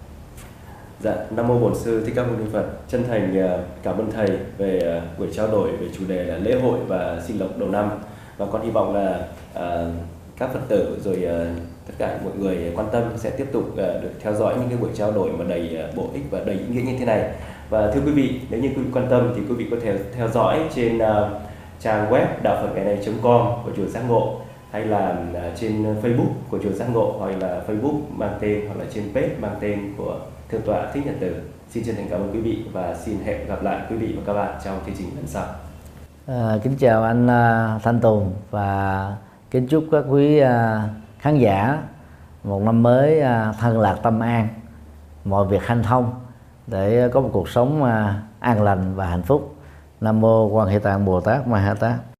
A: Dạ, Nam Mô Bổn Sư Thích Ca Mâu Ni Phật. Chân thành cảm ơn Thầy về buổi trao đổi về chủ đề là lễ hội và sinh lộc đầu năm. Và con hy vọng là các Phật tử rồi tất cả mọi người quan tâm sẽ tiếp tục được theo dõi những cái buổi trao đổi mà đầy bổ ích và đầy ý nghĩa như thế này. Và thưa quý vị, nếu như quý vị quan tâm thì quý vị có thể theo dõi trên trang web đạo phật ngày nay.com của chùa Giác Ngộ, hay là trên Facebook của chùa Giác Ngộ, hoặc là Facebook mang tên, hoặc là trên page mang tên của Thượng tọa Thích Nhật Từ. Xin chân thành cảm ơn quý vị và xin hẹn gặp lại quý vị và các bạn trong chương trình lần sau.
B: Kính chào anh Thanh Tùng và kính chúc các quý khán giả một năm mới thân lạc tâm an, mọi việc hanh thông để có một cuộc sống an lành và hạnh phúc. Nam mô Quan Hệ Tạng Bồ Tát Ma Ha Tát.